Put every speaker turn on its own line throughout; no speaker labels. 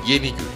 Yeni gün.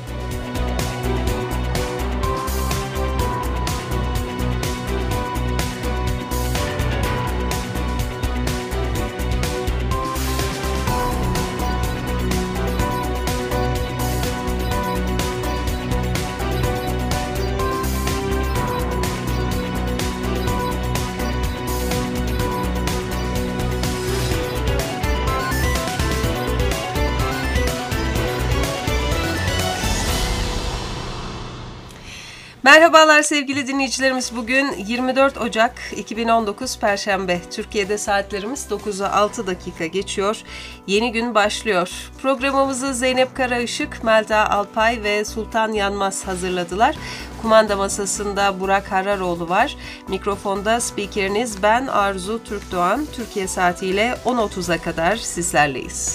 Merhabalar sevgili dinleyicilerimiz. Bugün 24 Ocak 2019 Perşembe. Türkiye'de saatlerimiz 9'a 6 dakika geçiyor. Yeni gün başlıyor. Programımızı Zeynep Karaışık, Melda Alpay ve Sultan Yanmaz hazırladılar. Kumanda masasında Burak Hararoğlu var. Mikrofonda spikeriniz ben Arzu Türkdoğan. Türkiye saatiyle 10.30'a kadar sizlerleyiz.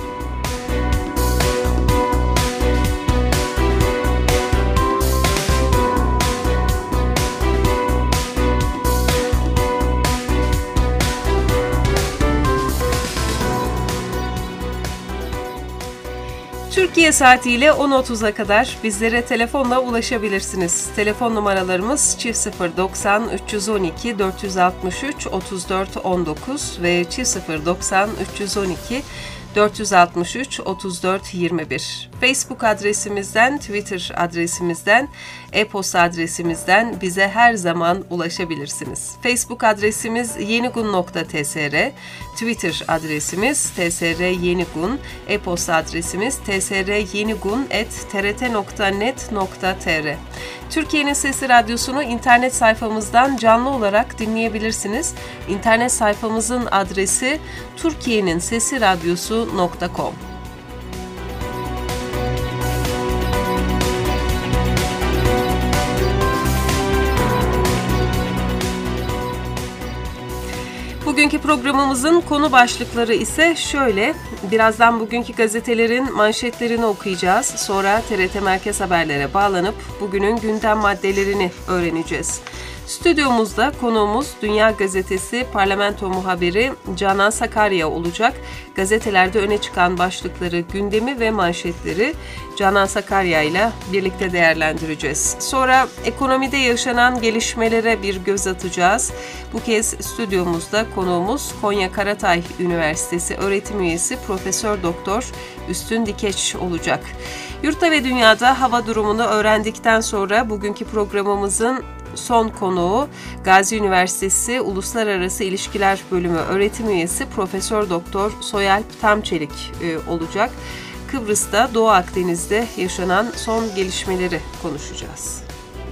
Türkiye saatiyle 10.30'a kadar bizlere telefonla ulaşabilirsiniz. Telefon numaralarımız 090 312 463 34 19 ve 090 312 463 34 21. Facebook adresimizden, Twitter adresimizden, e-posta adresimizden bize her zaman ulaşabilirsiniz. Facebook adresimiz yenigun.tsr, Twitter adresimiz tsryenigun, e-posta adresimiz tsryenigun@trt.net.tr. Türkiye'nin Sesi Radyosu'nu internet sayfamızdan canlı olarak dinleyebilirsiniz. İnternet sayfamızın adresi turkiyeninsesiradyosu.com. Bugünkü programımızın konu başlıkları ise şöyle. Birazdan bugünkü gazetelerin manşetlerini okuyacağız. Sonra TRT Merkez Haberler'e bağlanıp bugünün gündem maddelerini öğreneceğiz. Stüdyomuzda konuğumuz Dünya Gazetesi parlamento muhabiri Canan Sakarya olacak. Gazetelerde öne çıkan başlıkları, gündemi ve manşetleri Canan Sakarya ile birlikte değerlendireceğiz. Sonra ekonomide yaşanan gelişmelere bir göz atacağız. Bu kez stüdyomuzda konuğumuz Konya Karatay Üniversitesi öğretim üyesi Profesör Doktor Üstün Dikeç olacak. Yurtta ve dünyada hava durumunu öğrendikten sonra bugünkü programımızın son konuğu Gazi Üniversitesi Uluslararası İlişkiler Bölümü öğretim üyesi Profesör Doktor Soyalp Tamçelik olacak. Kıbrıs'ta, Doğu Akdeniz'de yaşanan son gelişmeleri konuşacağız.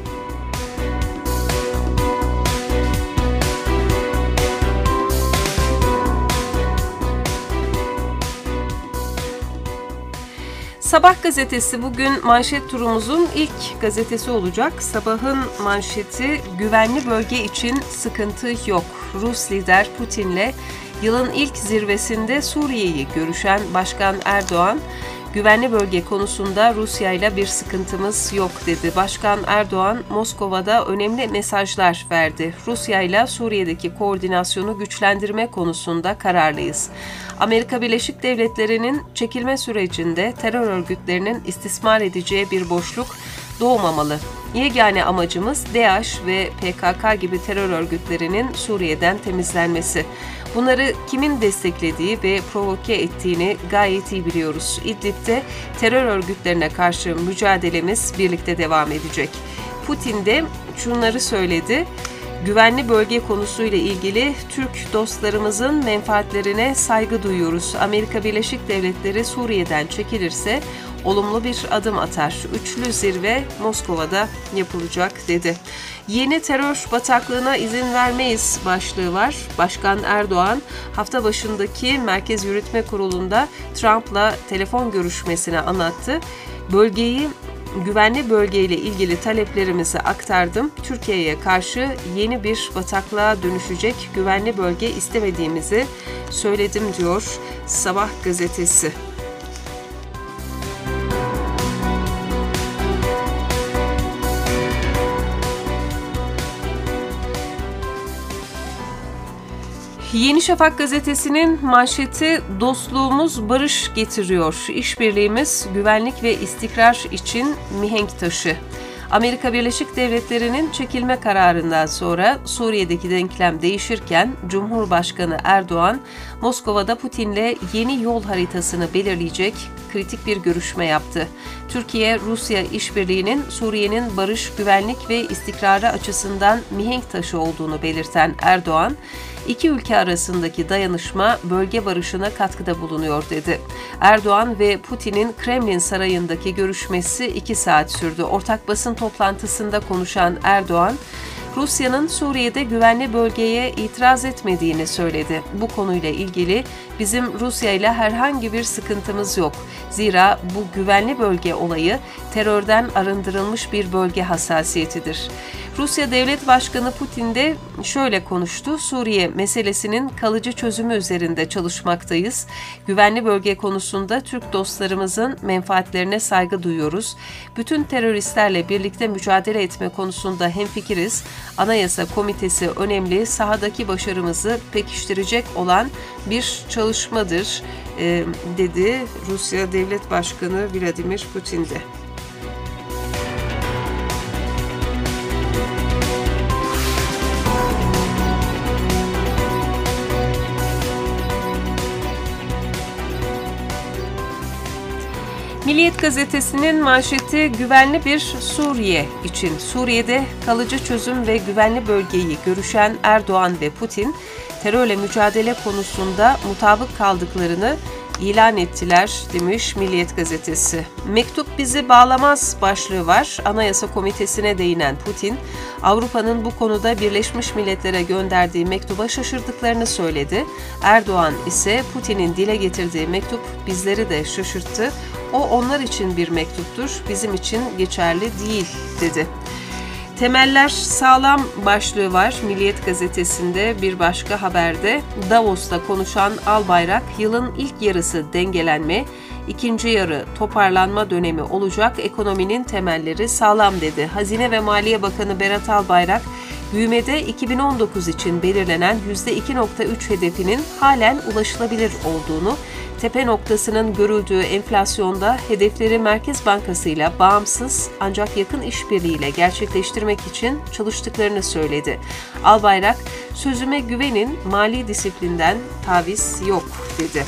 Sabah gazetesi bugün manşet turumuzun ilk gazetesi olacak. Sabahın manşeti güvenli bölge için sıkıntı yok. Rus lider Putin'le yılın ilk zirvesinde Suriye'yi görüşen Başkan Erdoğan, güvenli bölge konusunda Rusya ile bir sıkıntımız yok dedi. Başkan Erdoğan, Moskova'da önemli mesajlar verdi. Rusya ile Suriye'deki koordinasyonu güçlendirme konusunda kararlıyız. Amerika Birleşik Devletleri'nin çekilme sürecinde terör örgütlerinin istismar edeceği bir boşluk doğmamalı. Yegane amacımız DAEŞ ve PKK gibi terör örgütlerinin Suriye'den temizlenmesi. Bunları kimin desteklediği ve provoke ettiğini gayet iyi biliyoruz. İdlib'de terör örgütlerine karşı mücadelemiz birlikte devam edecek. Putin de şunları söyledi. Güvenli bölge konusuyla ilgili Türk dostlarımızın menfaatlerine saygı duyuyoruz. Amerika Birleşik Devletleri Suriye'den çekilirse olumlu bir adım atar. Üçlü zirve Moskova'da yapılacak dedi. Yeni terör bataklığına izin vermeyiz başlığı var. Başkan Erdoğan hafta başındaki Merkez Yürütme Kurulu'nda Trump'la telefon görüşmesini anlattı. Güvenli bölgeyle ilgili taleplerimizi aktardım. Türkiye'ye karşı yeni bir bataklığa dönüşecek güvenli bölge istemediğimizi söyledim diyor Sabah gazetesi. Yeni Şafak gazetesinin manşeti "Dostluğumuz barış getiriyor. İşbirliğimiz güvenlik ve istikrar için mihenk taşı." Amerika Birleşik Devletleri'nin çekilme kararından sonra Suriye'deki denklem değişirken Cumhurbaşkanı Erdoğan, Moskova'da Putin'le yeni yol haritasını belirleyecek kritik bir görüşme yaptı. Türkiye-Rusya işbirliğinin Suriye'nin barış, güvenlik ve istikrarı açısından mihenk taşı olduğunu belirten Erdoğan, İki ülke arasındaki dayanışma bölge barışına katkıda bulunuyor dedi. Erdoğan ve Putin'in Kremlin sarayındaki görüşmesi 2 saat sürdü. Ortak basın toplantısında konuşan Erdoğan, Rusya'nın Suriye'de güvenli bölgeye itiraz etmediğini söyledi. Bu konuyla ilgili bizim Rusya ile herhangi bir sıkıntımız yok. Zira bu güvenli bölge olayı terörden arındırılmış bir bölge hassasiyetidir. Rusya Devlet Başkanı Putin de şöyle konuştu: Suriye meselesinin kalıcı çözümü üzerinde çalışmaktayız. Güvenli bölge konusunda Türk dostlarımızın menfaatlerine saygı duyuyoruz. Bütün teröristlerle birlikte mücadele etme konusunda hemfikiriz. Anayasa Komitesi önemli, sahadaki başarımızı pekiştirecek olan bir çalışmadır, dedi Rusya Devlet Başkanı Vladimir Putin de. Milliyet gazetesinin manşeti güvenli bir Suriye için. Suriye'de kalıcı çözüm ve güvenli bölgeyi görüşen Erdoğan ve Putin, terörle mücadele konusunda mutabık kaldıklarını ilan ettiler demiş Milliyet gazetesi. "Mektup bizi bağlamaz" başlığı var. Anayasa Komitesi'ne değinen Putin, Avrupa'nın bu konuda Birleşmiş Milletler'e gönderdiği mektuba şaşırdıklarını söyledi. Erdoğan ise Putin'in dile getirdiği mektup bizleri de şaşırttı. O onlar için bir mektuptur, bizim için geçerli değil, dedi. Temeller sağlam başlığı var Milliyet gazetesinde. Bir başka haberde Davos'ta konuşan Albayrak, yılın ilk yarısı dengelenme, ikinci yarı toparlanma dönemi olacak, ekonominin temelleri sağlam dedi. Hazine ve Maliye Bakanı Berat Albayrak, büyümede 2019 için belirlenen %2.3 hedefinin halen ulaşılabilir olduğunu, tepe noktasının görüldüğü enflasyonda hedefleri Merkez Bankası ile bağımsız ancak yakın işbirliğiyle gerçekleştirmek için çalıştıklarını söyledi. Albayrak, "Sözüme güvenin, mali disiplinden taviz yok," dedi.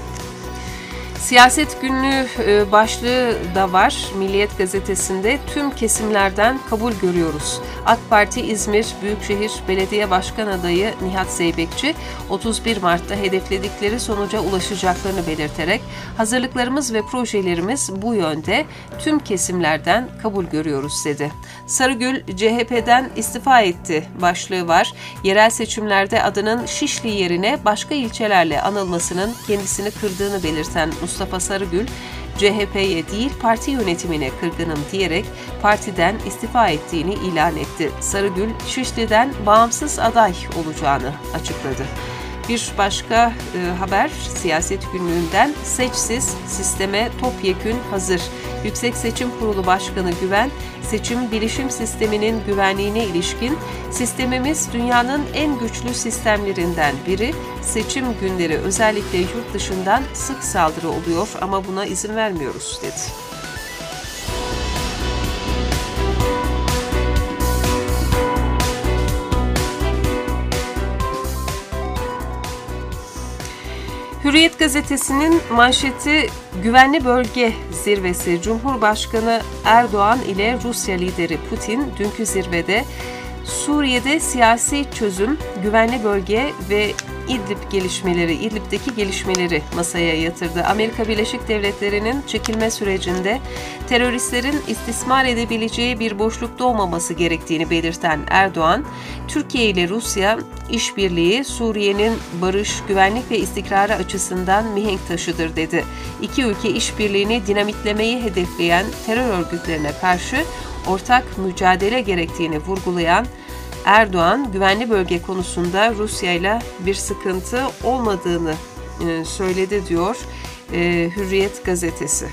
Siyaset günlüğü başlığı da var Milliyet gazetesinde. "Tüm kesimlerden kabul görüyoruz." AK Parti İzmir Büyükşehir Belediye Başkan adayı Nihat Zeybekçi, 31 Mart'ta hedefledikleri sonuca ulaşacaklarını belirterek, "Hazırlıklarımız ve projelerimiz bu yönde, tüm kesimlerden kabul görüyoruz," dedi. Sarıgül, "CHP'den istifa etti" başlığı var. Yerel seçimlerde adının Şişli yerine başka ilçelerle anılmasının kendisini kırdığını belirten Mustafa Sarıgül, "CHP'ye değil parti yönetimine kırgınım," diyerek partiden istifa ettiğini ilan etti. Sarıgül, Şişli'den bağımsız aday olacağını açıkladı. Bir başka haber siyaset günlüğünden: "Seçsiz sisteme topyekün hazır." Yüksek Seçim Kurulu Başkanı Güven, seçim bilişim sisteminin güvenliğine ilişkin "Sistemimiz dünyanın en güçlü sistemlerinden biri. Seçim günleri özellikle yurt dışından sık saldırı oluyor ama buna izin vermiyoruz," dedi. Hürriyet gazetesinin manşeti güvenli bölge zirvesi. Cumhurbaşkanı Erdoğan ile Rusya lideri Putin dünkü zirvede Suriye'de siyasi çözüm, güvenli bölge ve İdlib'deki gelişmeleri masaya yatırdı. Amerika Birleşik Devletleri'nin çekilme sürecinde teröristlerin istismar edebileceği bir boşluk doğmaması gerektiğini belirten Erdoğan, "Türkiye ile Rusya işbirliği Suriye'nin barış, güvenlik ve istikrarı açısından mihenk taşıdır," dedi. İki ülke işbirliğini dinamitlemeyi hedefleyen terör örgütlerine karşı ortak mücadele gerektiğini vurgulayan Erdoğan, güvenli bölge konusunda Rusya ile bir sıkıntı olmadığını söyledi diyor Hürriyet gazetesi.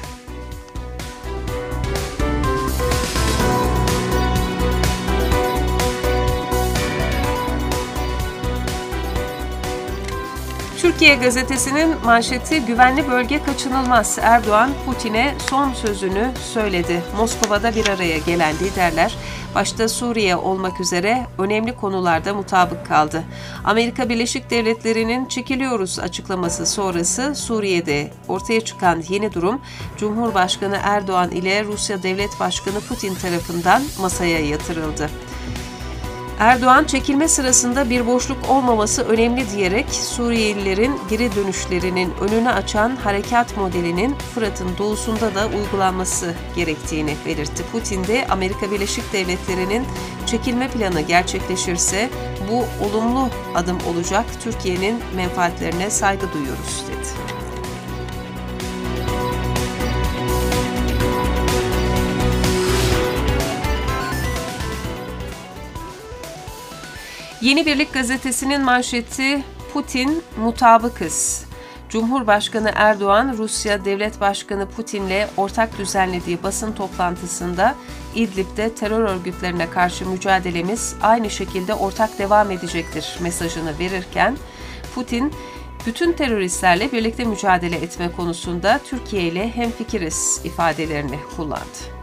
Türkiye Gazetesi'nin manşeti güvenli bölge kaçınılmaz. Erdoğan Putin'e son sözünü söyledi. Moskova'da bir araya gelen liderler başta Suriye olmak üzere önemli konularda mutabık kaldı. Amerika Birleşik Devletleri'nin çekiliyoruz açıklaması sonrası Suriye'de ortaya çıkan yeni durum Cumhurbaşkanı Erdoğan ile Rusya Devlet Başkanı Putin tarafından masaya yatırıldı. Erdoğan çekilme sırasında bir boşluk olmaması önemli diyerek Suriyelilerin geri dönüşlerinin önünü açan harekat modelinin Fırat'ın doğusunda da uygulanması gerektiğini belirtti. Putin de Amerika Birleşik Devletleri'nin çekilme planı gerçekleşirse bu olumlu adım olacak, Türkiye'nin menfaatlerine saygı duyuyoruz dedi. Yeni Birlik Gazetesi'nin manşeti Putin mutabıkız. Cumhurbaşkanı Erdoğan, Rusya Devlet Başkanı Putin'le ortak düzenlediği basın toplantısında İdlib'de terör örgütlerine karşı mücadelemiz aynı şekilde ortak devam edecektir mesajını verirken, Putin, bütün teröristlerle birlikte mücadele etme konusunda Türkiye ile hemfikiriz ifadelerini kullandı.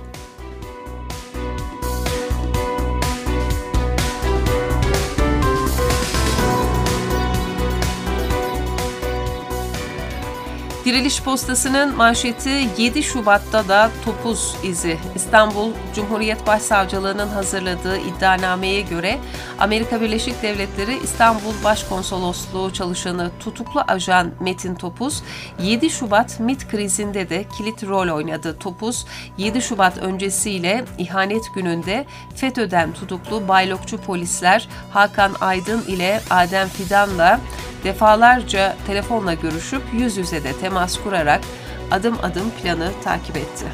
Diriliş Postası'nın manşeti 7 Şubat'ta da topuz izi. İstanbul Cumhuriyet Başsavcılığı'nın hazırladığı iddianameye göre Amerika Birleşik Devletleri İstanbul Başkonsolosluğu çalışanı tutuklu ajan Metin Topuz, 7 Şubat MİT krizinde de kilit rol oynadı. Topuz, 7 Şubat öncesiyle ihanet gününde FETÖ'den tutuklu baylokçu polisler Hakan Aydın ile Adem Fidan'la defalarca telefonla görüşüp yüz yüze de temas kurarak adım adım planı takip etti.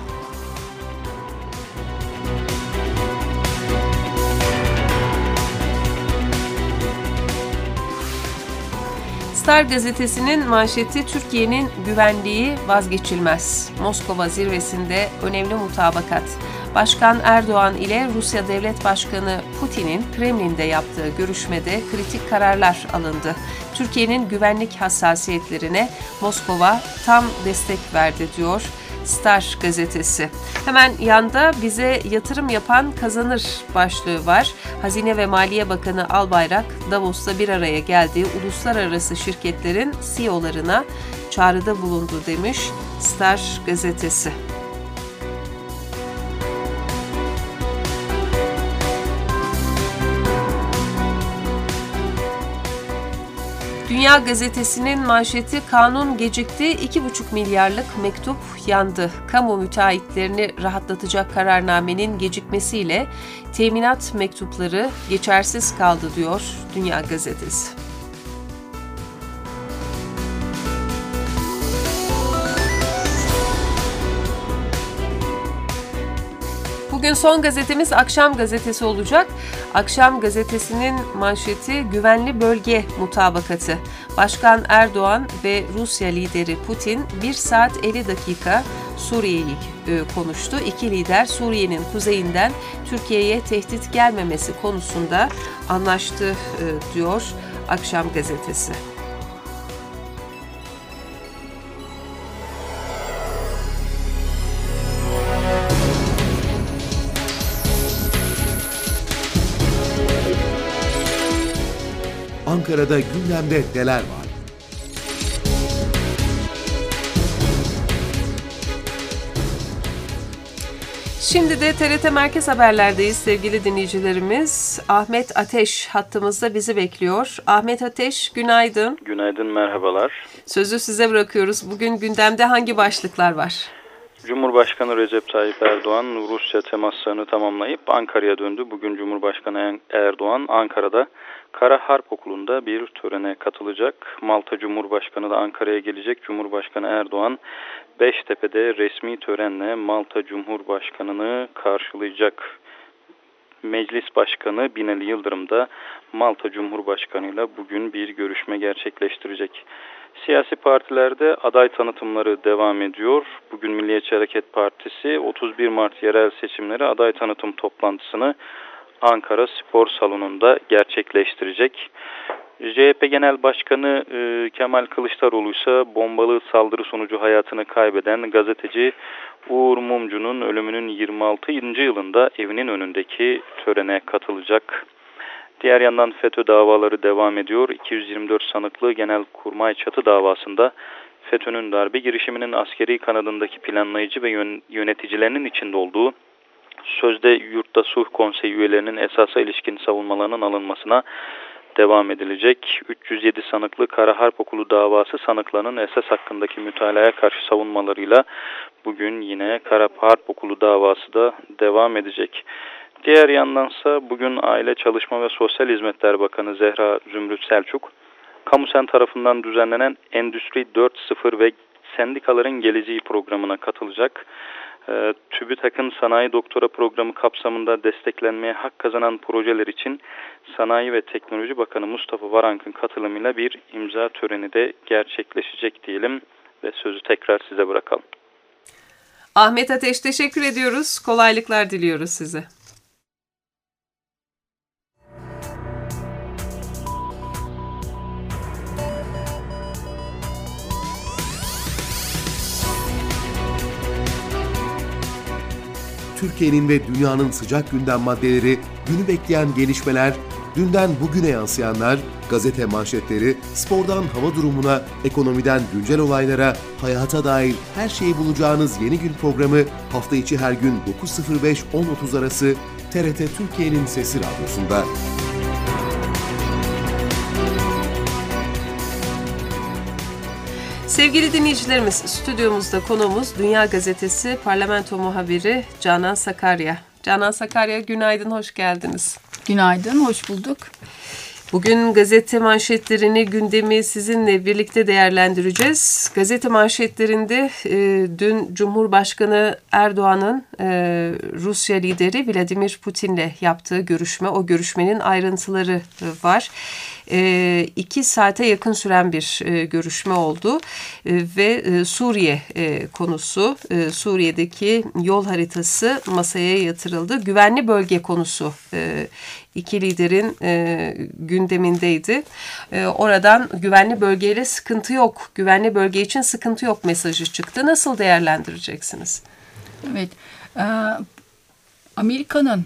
Star gazetesinin manşeti Türkiye'nin güvenliği vazgeçilmez. Moskova zirvesinde önemli mutabakat. Başkan Erdoğan ile Rusya Devlet Başkanı Putin'in Kremlin'de yaptığı görüşmede kritik kararlar alındı. Türkiye'nin güvenlik hassasiyetlerine Moskova tam destek verdi diyor Star gazetesi. Hemen yanda bize yatırım yapan kazanır başlığı var. Hazine ve Maliye Bakanı Albayrak, Davos'ta bir araya geldiği uluslararası şirketlerin CEO'larına çağrıda bulundu demiş Star gazetesi. Dünya Gazetesi'nin manşeti kanun gecikti, 2,5 milyarlık mektup yandı. Kamu müteahhitlerini rahatlatacak kararnamenin gecikmesiyle teminat mektupları geçersiz kaldı diyor Dünya Gazetesi. Bugün son gazetemiz Akşam Gazetesi olacak. Akşam Gazetesi'nin manşeti güvenli bölge mutabakatı. Başkan Erdoğan ve Rusya lideri Putin 1 saat 50 dakika Suriye'yi konuştu. İki lider Suriye'nin kuzeyinden Türkiye'ye tehdit gelmemesi konusunda anlaştı diyor Akşam Gazetesi.
Ankara'da gündemde neler var?
Şimdi de TRT Merkez Haberler'deyiz sevgili dinleyicilerimiz. Ahmet Ateş hattımızda bizi bekliyor. Ahmet Ateş, günaydın.
Günaydın, merhabalar.
Sözü size bırakıyoruz. Bugün gündemde hangi başlıklar var?
Cumhurbaşkanı Recep Tayyip Erdoğan Rusya temaslarını tamamlayıp Ankara'ya döndü. Bugün Cumhurbaşkanı Erdoğan Ankara'da Kara Harp Okulu'nda bir törene katılacak. Malta Cumhurbaşkanı da Ankara'ya gelecek. Cumhurbaşkanı Erdoğan Beştepe'de resmi törenle Malta Cumhurbaşkanı'nı karşılayacak. Meclis Başkanı Binali Yıldırım da Malta Cumhurbaşkanı'yla bugün bir görüşme gerçekleştirecek. Siyasi partilerde aday tanıtımları devam ediyor. Bugün Milliyetçi Hareket Partisi 31 Mart yerel seçimleri aday tanıtım toplantısını Ankara Spor Salonu'nda gerçekleştirecek. CHP Genel Başkanı Kemal Kılıçdaroğlu ise bombalı saldırı sonucu hayatını kaybeden gazeteci Uğur Mumcu'nun ölümünün 26. yılında evinin önündeki törene katılacak. Diğer yandan FETÖ davaları devam ediyor. 224 sanıklı Genelkurmay Çatı davasında FETÖ'nün darbe girişiminin askeri kanadındaki planlayıcı ve yöneticilerinin içinde olduğu sözde Yurtta Sulh Konseyi üyelerinin esasa ilişkin savunmalarının alınmasına devam edilecek. 307 sanıklı Kara Harp Okulu davası sanıklarının esas hakkındaki mütalaya karşı savunmalarıyla bugün yine Kara Harp Okulu davası da devam edecek. Diğer yandansa bugün Aile Çalışma ve Sosyal Hizmetler Bakanı Zehra Zümrüt Selçuk, Kamusen tarafından düzenlenen Endüstri 4.0 ve Sendikaların Geleceği programına katılacak. TÜBİTAK'ın Sanayi Doktora Programı kapsamında desteklenmeye hak kazanan projeler için Sanayi ve Teknoloji Bakanı Mustafa Varank'ın katılımıyla bir imza töreni de gerçekleşecek diyelim ve sözü tekrar size bırakalım.
Ahmet Ateş, teşekkür ediyoruz. Kolaylıklar diliyoruz size.
Türkiye'nin ve dünyanın sıcak gündem maddeleri, günü bekleyen gelişmeler, dünden bugüne yansıyanlar, gazete manşetleri, spordan hava durumuna, ekonomiden güncel olaylara, hayata dair her şeyi bulacağınız Yeni Gün programı hafta içi her gün 9.05-10.30 arası TRT Türkiye'nin Sesi Radyosu'nda.
Sevgili dinleyicilerimiz, stüdyomuzda konuğumuz Dünya Gazetesi Parlamento Muhabiri Canan Sakarya. Canan Sakarya, günaydın, hoş geldiniz.
Günaydın, hoş bulduk.
Bugün gazete manşetlerini, gündemi sizinle birlikte değerlendireceğiz. Gazete manşetlerinde dün Cumhurbaşkanı Erdoğan'ın Rusya lideri Vladimir Putin'le yaptığı görüşme, o görüşmenin ayrıntıları var. 2 saate yakın süren bir görüşme oldu ve Suriye konusu, Suriye'deki yol haritası masaya yatırıldı. Güvenli bölge konusu iki liderin gündemindeydi. Oradan güvenli bölgeyle sıkıntı yok, güvenli bölge için sıkıntı yok mesajı çıktı. Nasıl değerlendireceksiniz?
Evet, Amerika'nın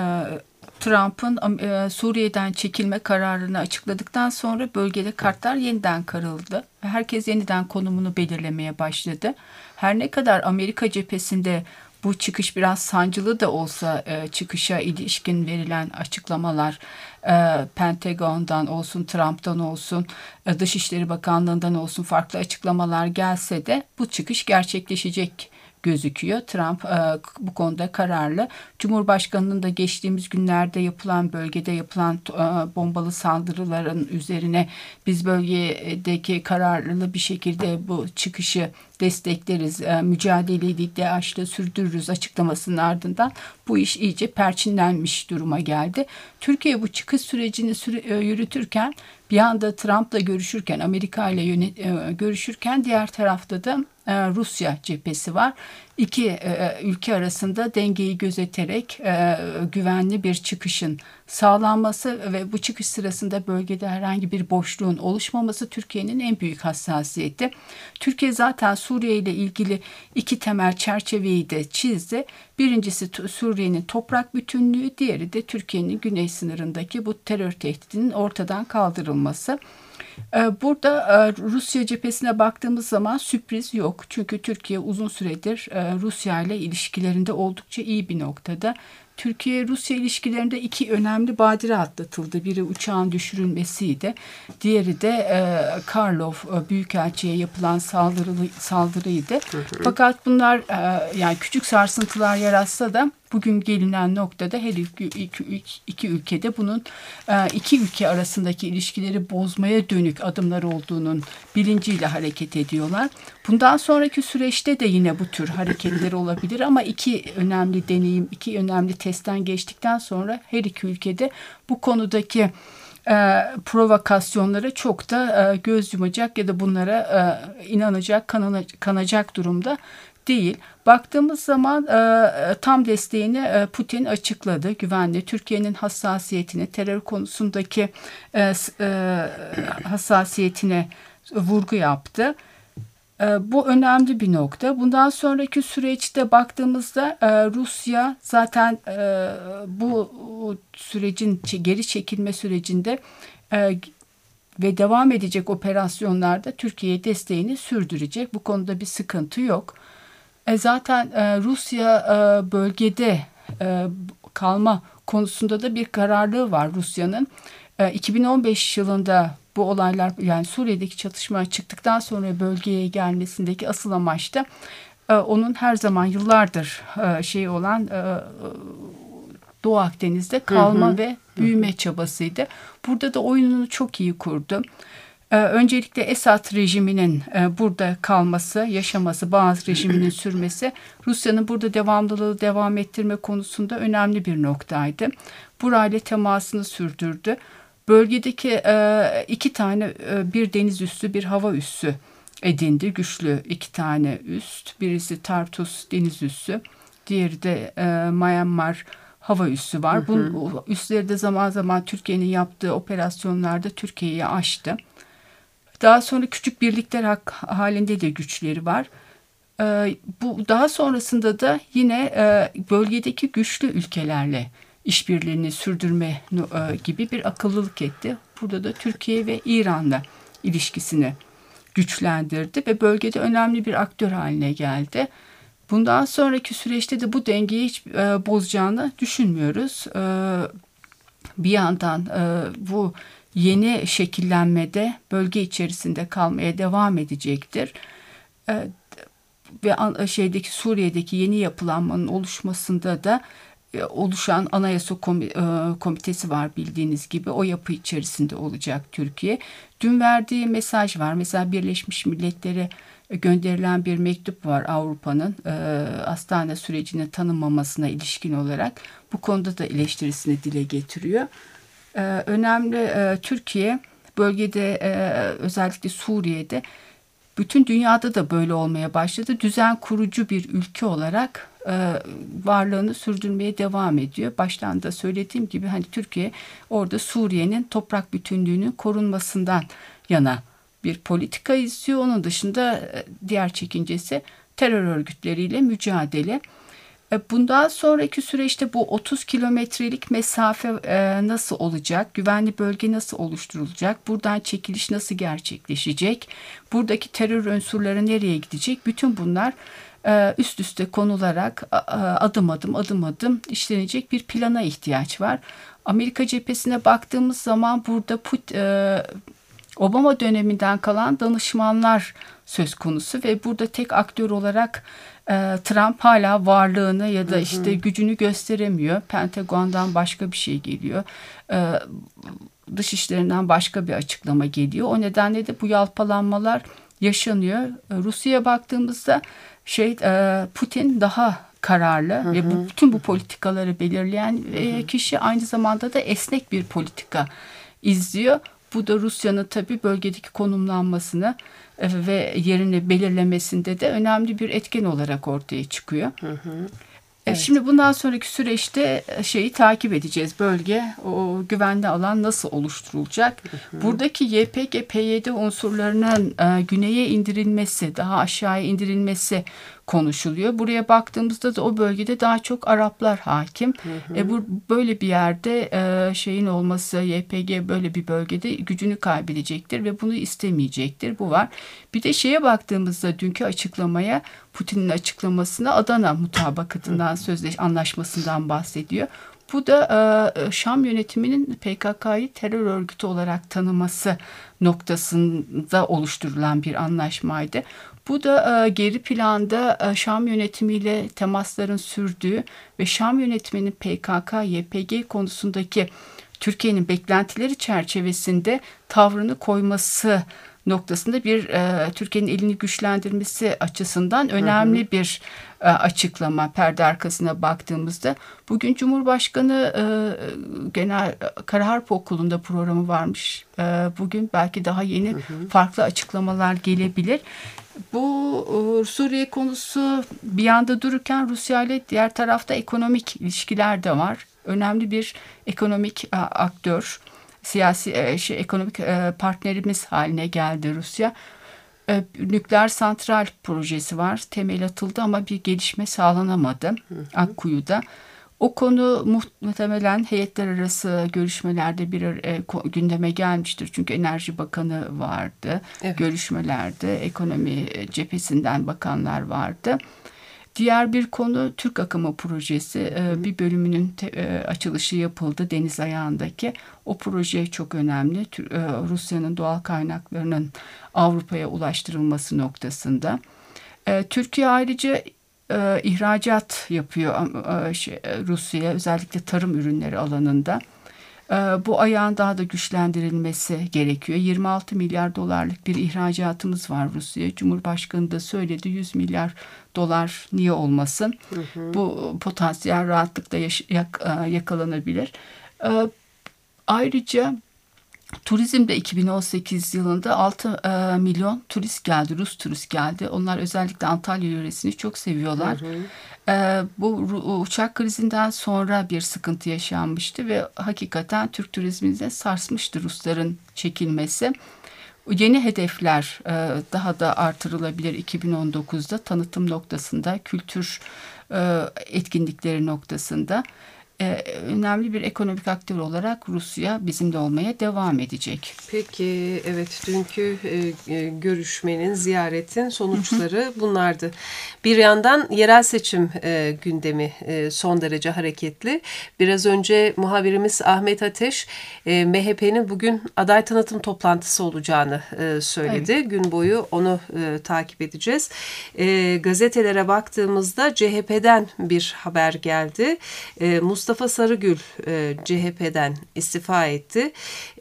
Trump'ın Suriye'den çekilme kararını açıkladıktan sonra bölgede kartlar yeniden karıldı. Herkes yeniden konumunu belirlemeye başladı. Her ne kadar Amerika cephesinde bu çıkış biraz sancılı da olsa çıkışa ilişkin verilen açıklamalar Pentagon'dan olsun, Trump'tan olsun, Dışişleri Bakanlığı'ndan olsun farklı açıklamalar gelse de bu çıkış gerçekleşecek gözüküyor. Trump bu konuda kararlı. Cumhurbaşkanının da geçtiğimiz günlerde bölgede yapılan bombalı saldırıların üzerine biz bölgedeki kararlı bir şekilde bu çıkışı destekleriz, mücadeleyi DAEŞ'le sürdürürüz açıklamasının ardından bu iş iyice perçinlenmiş duruma geldi. Türkiye bu çıkış sürecini yürütürken bir anda Trump'la görüşürken, Amerika ile görüşürken diğer tarafta da Rusya cephesi var. İki ülke arasında dengeyi gözeterek güvenli bir çıkışın sağlanması ve bu çıkış sırasında bölgede herhangi bir boşluğun oluşmaması Türkiye'nin en büyük hassasiyeti. Türkiye zaten Suriye ile ilgili 2 temel çerçeveyi de çizdi. Birincisi Suriye'nin toprak bütünlüğü, diğeri de Türkiye'nin güney sınırındaki bu terör tehdidinin ortadan kaldırılması. Burada Rusya cephesine baktığımız zaman sürpriz yok. Çünkü Türkiye uzun süredir Rusya ile ilişkilerinde oldukça iyi bir noktada. Türkiye-Rusya ilişkilerinde 2 önemli badire atlatıldı. Biri uçağın düşürülmesiydi. Diğeri de Karlov Büyükelçi'ye yapılan saldırıydı. Fakat bunlar yani küçük sarsıntılar yaratsa da bugün gelinen noktada her iki ülkede bunun iki ülke arasındaki ilişkileri bozmaya dönük adımlar olduğunun bilinciyle hareket ediyorlar. Bundan sonraki süreçte de yine bu tür hareketler olabilir ama 2 önemli deneyim, 2 önemli testten geçtikten sonra her iki ülkede bu konudaki provokasyonlara çok da göz yumacak ya da bunlara inanacak, kanacak durumda değil. Baktığımız zaman tam desteğini Putin açıkladı. Güvenli, Türkiye'nin hassasiyetini, terör konusundaki hassasiyetine vurgu yaptı. Bu önemli bir nokta. Bundan sonraki süreçte baktığımızda Rusya zaten bu sürecin geri çekilme sürecinde ve devam edecek operasyonlarda Türkiye'ye desteğini sürdürecek. Bu konuda bir sıkıntı yok. Zaten Rusya bölgede kalma konusunda da bir kararlılığı var Rusya'nın. 2015 yılında bu olaylar, yani Suriye'deki çatışma çıktıktan sonra bölgeye gelmesindeki asıl amaç da onun her zaman yıllardır olan Doğu Akdeniz'de kalma ve büyüme çabasıydı. Burada da oyununu çok iyi kurdu. Öncelikle Esad rejiminin burada kalması, yaşaması, Bağız rejiminin sürmesi, Rusya'nın burada devamlılığı devam ettirme konusunda önemli bir noktaydı. Burayla temasını sürdürdü. Bölgedeki iki tane, bir deniz üssü, bir hava üssü edindi. Güçlü iki tane üst. Birisi Tartus deniz üssü, diğeri de Myanmar hava üssü var. Bu üsleri de zaman zaman Türkiye'nin yaptığı operasyonlarda Türkiye'yi aştı. Daha sonra küçük birlikler halinde de güçleri var. Bu daha sonrasında da yine bölgedeki güçlü ülkelerle işbirliğini sürdürme gibi bir akıllılık etti. Burada da Türkiye ve İran'la ilişkisini güçlendirdi ve bölgede önemli bir aktör haline geldi. Bundan sonraki süreçte de bu dengeyi hiç bozacağını düşünmüyoruz. Bir yandan bu yeni şekillenmede bölge içerisinde kalmaya devam edecektir. Ve Suriye'deki yeni yapılanmanın oluşmasında da oluşan Anayasa Komitesi var bildiğiniz gibi. O yapı içerisinde olacak Türkiye. Dün verdiği mesaj var. Mesela Birleşmiş Milletler'e gönderilen bir mektup var Avrupa'nın Astana sürecini tanımamasına ilişkin olarak. Bu konuda da eleştirisini dile getiriyor. Önemli, Türkiye bölgede, özellikle Suriye'de, bütün dünyada da böyle olmaya başladı. Düzen kurucu bir ülke olarak varlığını sürdürmeye devam ediyor. Baştan da söylediğim gibi Türkiye orada Suriye'nin toprak bütünlüğünün korunmasından yana bir politika izliyor. Onun dışında diğer çekincesi terör örgütleriyle mücadele. Bundan sonraki süreçte bu 30 kilometrelik mesafe nasıl olacak? Güvenli bölge nasıl oluşturulacak? Buradan çekiliş nasıl gerçekleşecek? Buradaki terör unsurları nereye gidecek? Bütün bunlar üst üste konularak adım adım işlenecek bir plana ihtiyaç var. Amerika cephesine baktığımız zaman burada Obama döneminden kalan danışmanlar söz konusu ve burada tek aktör olarak Trump hala varlığını ya da gücünü gösteremiyor. Pentagon'dan başka bir şey geliyor. Dışişlerinden başka bir açıklama geliyor. O nedenle de bu yalpalanmalar yaşanıyor. Rusya'ya baktığımızda Putin daha kararlı ve bütün bu politikaları belirleyen kişi, aynı zamanda da esnek bir politika izliyor. Bu da Rusya'nın tabii bölgedeki konumlanmasını ve yerini belirlemesinde de önemli bir etken olarak ortaya çıkıyor. Evet. Şimdi bundan sonraki süreçte takip edeceğiz. Bölge, o güvenli alan nasıl oluşturulacak? Buradaki YPG, PYD unsurlarının güneye indirilmesi, daha aşağıya indirilmesi konuşuluyor. Buraya baktığımızda da o bölgede daha çok Araplar hakim. Böyle bir yerde olması, YPG böyle bir bölgede gücünü kaybedecektir ve bunu istemeyecektir. Bu var. Bir de baktığımızda dünkü açıklamaya, Putin'in açıklamasına Adana mutabakatından, anlaşmasından bahsediyor. Bu da Şam yönetiminin PKK'yı terör örgütü olarak tanıması noktasında oluşturulan bir anlaşmaydı. Bu da geri planda Şam yönetimiyle temasların sürdüğü ve Şam yönetiminin PKK, YPG konusundaki Türkiye'nin beklentileri çerçevesinde tavrını koyması noktasında bir Türkiye'nin elini güçlendirmesi açısından önemli bir açıklama perde arkasına baktığımızda. Bugün Cumhurbaşkanı Genel Kara Harp Okulu'nda programı varmış. Bugün belki daha yeni farklı açıklamalar gelebilir. Bu Suriye konusu bir yanda dururken Rusya ile diğer tarafta ekonomik ilişkiler de var. Önemli bir ekonomik aktör, siyasi ekonomik partnerimiz haline geldi Rusya. Nükleer santral projesi var. Temel atıldı ama bir gelişme sağlanamadı Akkuyu'da. O konu muhtemelen heyetler arası görüşmelerde gündeme gelmiştir. Çünkü Enerji Bakanı vardı. Evet. Görüşmelerde ekonomi cephesinden bakanlar vardı. Diğer bir konu Türk Akımı projesi. Bir bölümünün açılışı yapıldı deniz ayağındaki. O proje çok önemli. Rusya'nın doğal kaynaklarının Avrupa'ya ulaştırılması noktasında. Türkiye ayrıca ihracat yapıyor Rusya'ya, özellikle tarım ürünleri alanında. Bu ayağın daha da güçlendirilmesi gerekiyor. 26 milyar dolarlık bir ihracatımız var Rusya'ya. Cumhurbaşkanı da söyledi, 100 milyar dolar niye olmasın? Bu potansiyel rahatlıkla yakalanabilir. Ayrıca turizmde 2018 yılında 6 milyon turist geldi, Rus turist geldi. Onlar özellikle Antalya yöresini çok seviyorlar. Bu uçak krizinden sonra bir sıkıntı yaşanmıştı ve hakikaten Türk turizmini de sarsmıştı Rusların çekilmesi. Yeni hedefler daha da artırılabilir 2019'da tanıtım noktasında, kültür etkinlikleri noktasında. Önemli bir ekonomik aktör olarak Rusya bizimle olmaya devam edecek.
Peki, evet, dünkü görüşmenin, ziyaretin sonuçları bunlardı. Bir yandan yerel seçim gündemi son derece hareketli. Biraz önce muhabirimiz Ahmet Ateş, MHP'nin bugün aday tanıtım toplantısı olacağını söyledi. Evet. Gün boyu onu takip edeceğiz. Gazetelere baktığımızda CHP'den bir haber geldi. Mustafa Sarıgül CHP'den istifa etti.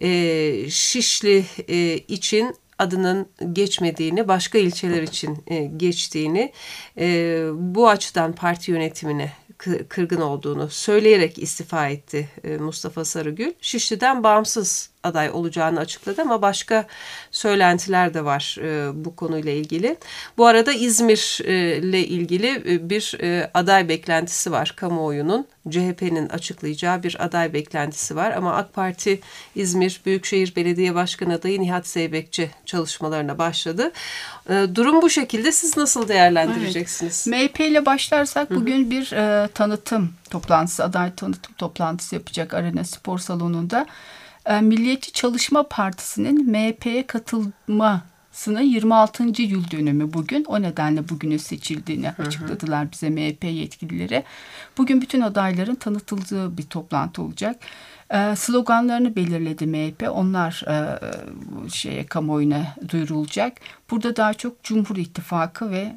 Şişli için adının geçmediğini, başka ilçeler için geçtiğini, bu açıdan parti yönetimine kırgın olduğunu söyleyerek istifa etti Mustafa Sarıgül. Şişli'den bağımsız aday olacağını açıkladı ama başka söylentiler de var bu konuyla ilgili. Bu arada İzmir ile ilgili bir aday beklentisi var kamuoyunun. CHP'nin açıklayacağı bir aday beklentisi var ama AK Parti İzmir Büyükşehir Belediye Başkanı adayı Nihat Zeybekçi çalışmalarına başladı. Durum bu şekilde. Siz nasıl değerlendireceksiniz?
Evet. MHP ile başlarsak bugün bir tanıtım toplantısı, aday tanıtım toplantısı yapacak Arena Spor Salonu'nda. Milliyetçi Çalışma Partisi'nin MHP'ye katılmasının 26. yıl dönümü bugün. O nedenle bugünün seçildiğini açıkladılar bize MHP yetkilileri. Bugün bütün adayların tanıtıldığı bir toplantı olacak. Sloganlarını belirledi MHP. Onlar kamuoyuna duyurulacak. Burada daha çok Cumhur İttifakı ve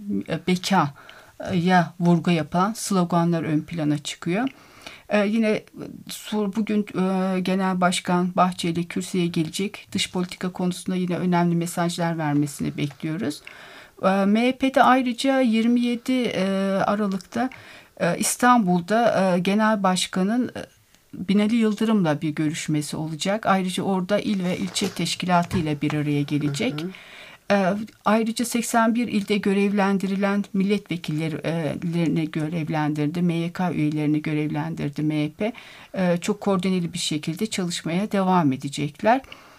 BK'ya vurgu yapan sloganlar ön plana çıkıyor. Yine bugün Genel Başkan Bahçeli kürsüye gelecek. Dış politika konusunda yine önemli mesajlar vermesini bekliyoruz. MHP'de ayrıca 27 Aralık'ta İstanbul'da Genel Başkan'ın Binali Yıldırım'la bir görüşmesi olacak. Ayrıca orada il ve ilçe teşkilatı ile bir araya gelecek. Ayrıca 81 ilde görevlendirilen milletvekillerini görevlendirdi. MYK üyelerini görevlendirdi MHP. Çok koordineli bir şekilde çalışmaya devam edecekler.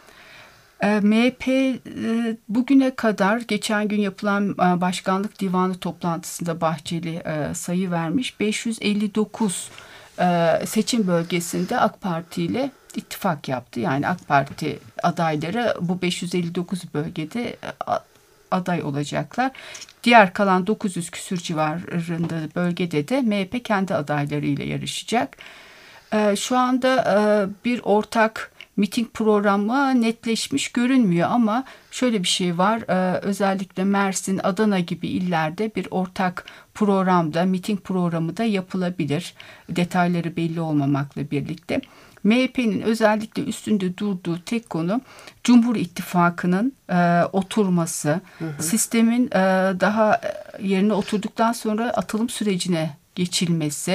MHP bugüne kadar geçen gün yapılan başkanlık divanı toplantısında Bahçeli sayı vermiş. 559 seçim bölgesinde AK Parti ile ittifak yaptı. Yani AK Parti adayları bu 559 bölgede aday olacaklar. Diğer kalan 900 küsür civarında bölgede de MHP kendi adaylarıyla yarışacak. Şu anda bir ortak miting programı netleşmiş görünmüyor ama şöyle bir şey var. Özellikle Mersin, Adana gibi illerde bir ortak programda, miting programı da yapılabilir. Detayları belli olmamakla birlikte. MHP'nin özellikle üstünde durduğu tek konu Cumhur İttifakı'nın oturması, sistemin daha yerine oturduktan sonra atılım sürecine geçilmesi,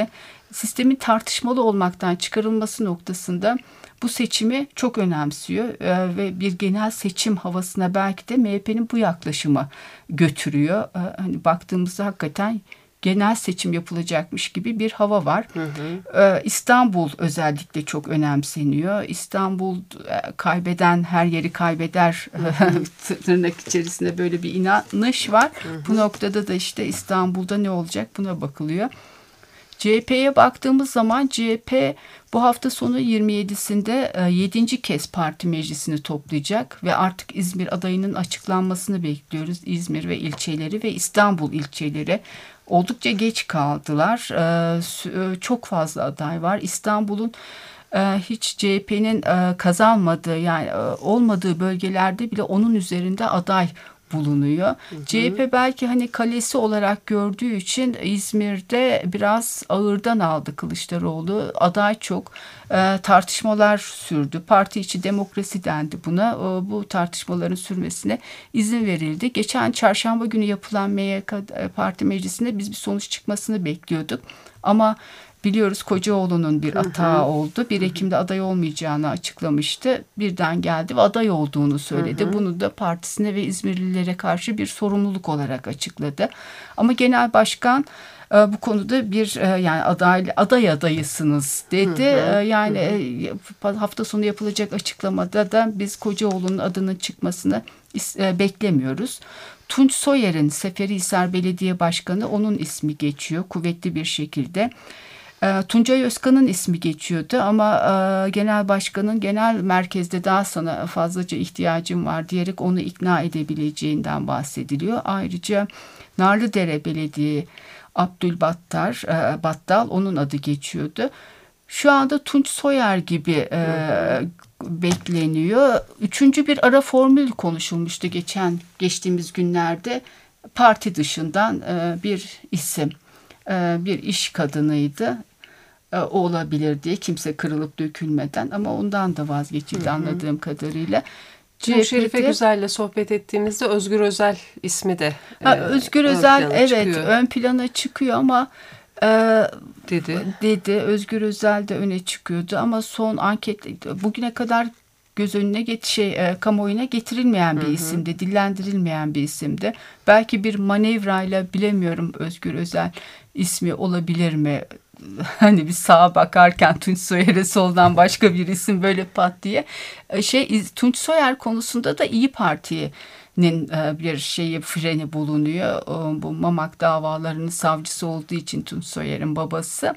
sistemin tartışmalı olmaktan çıkarılması noktasında bu seçimi çok önemsiyor ve bir genel seçim havasına belki de MHP'nin bu yaklaşımı götürüyor. Hani baktığımızda hakikaten genel seçim yapılacakmış gibi bir hava var. İstanbul özellikle çok önemseniyor. İstanbul kaybeden her yeri kaybeder tırnak içerisinde böyle bir inanış var. Bu noktada da işte İstanbul'da ne olacak buna bakılıyor. CHP'ye baktığımız zaman CHP bu hafta sonu 27'sinde 7. kez parti meclisini toplayacak ve artık İzmir adayının açıklanmasını bekliyoruz. İzmir ve ilçeleri ve İstanbul ilçeleri oldukça geç kaldılar. Çok fazla aday var. İstanbul'un hiç CHP'nin kazanmadığı yani olmadığı bölgelerde bile onun üzerinde aday bulunuyor. CHP belki hani kalesi olarak gördüğü için İzmir'de biraz ağırdan aldı Kılıçdaroğlu. Aday çok. Tartışmalar sürdü. Parti içi demokrasi dendi buna. Bu tartışmaların sürmesine izin verildi. Geçen çarşamba günü yapılan MYK Parti Meclisi'nde biz bir sonuç çıkmasını bekliyorduk. Ama biliyoruz Kocaoğlu'nun bir hata oldu. 1 Ekim'de aday olmayacağını açıklamıştı. Birden geldi ve aday olduğunu söyledi. Bunu da partisine ve İzmirlilere karşı bir sorumluluk olarak açıkladı. Ama genel başkan bu konuda bir yani aday adayısınız dedi. Yani hafta sonu yapılacak açıklamada da biz Kocaoğlu'nun adının çıkmasını beklemiyoruz. Tunç Soyer'in Seferihisar Belediye Başkanı onun ismi geçiyor kuvvetli bir şekilde. Tuncay Özkan'ın ismi geçiyordu ama genel başkanın genel merkezde daha sana fazlaca ihtiyacım var diyerek onu ikna edebileceğinden bahsediliyor. Ayrıca Narlıdere Belediye Battal onun adı geçiyordu. Şu anda Tunç Soyer gibi bekleniyor. 3. bir ara formül konuşulmuştu geçtiğimiz günlerde. Parti dışından bir isim, bir iş kadınıydı. O olabilir diye kimse kırılıp dökülmeden ama ondan da vazgeçildi anladığım kadarıyla.
Şerife Güzel'le sohbet ettiğimizde Özgür Özel ismi de
Özgür Özel ön plana çıkıyor ama dedi. Özgür Özel de öne çıkıyordu ama son anket bugüne kadar göz önüne kamuoyuna getirilmeyen bir isimdi, dillendirilmeyen bir isimdi. Belki bir manevrayla bilemiyorum Özgür Özel ismi olabilir mi? Hani bir sağa bakarken Tunç Soyer'e soldan başka bir isim böyle pat diye. Tunç Soyer konusunda da İYİ Parti'nin bir freni bulunuyor. Bu Mamak davalarının savcısı olduğu için Tunç Soyer'in babası.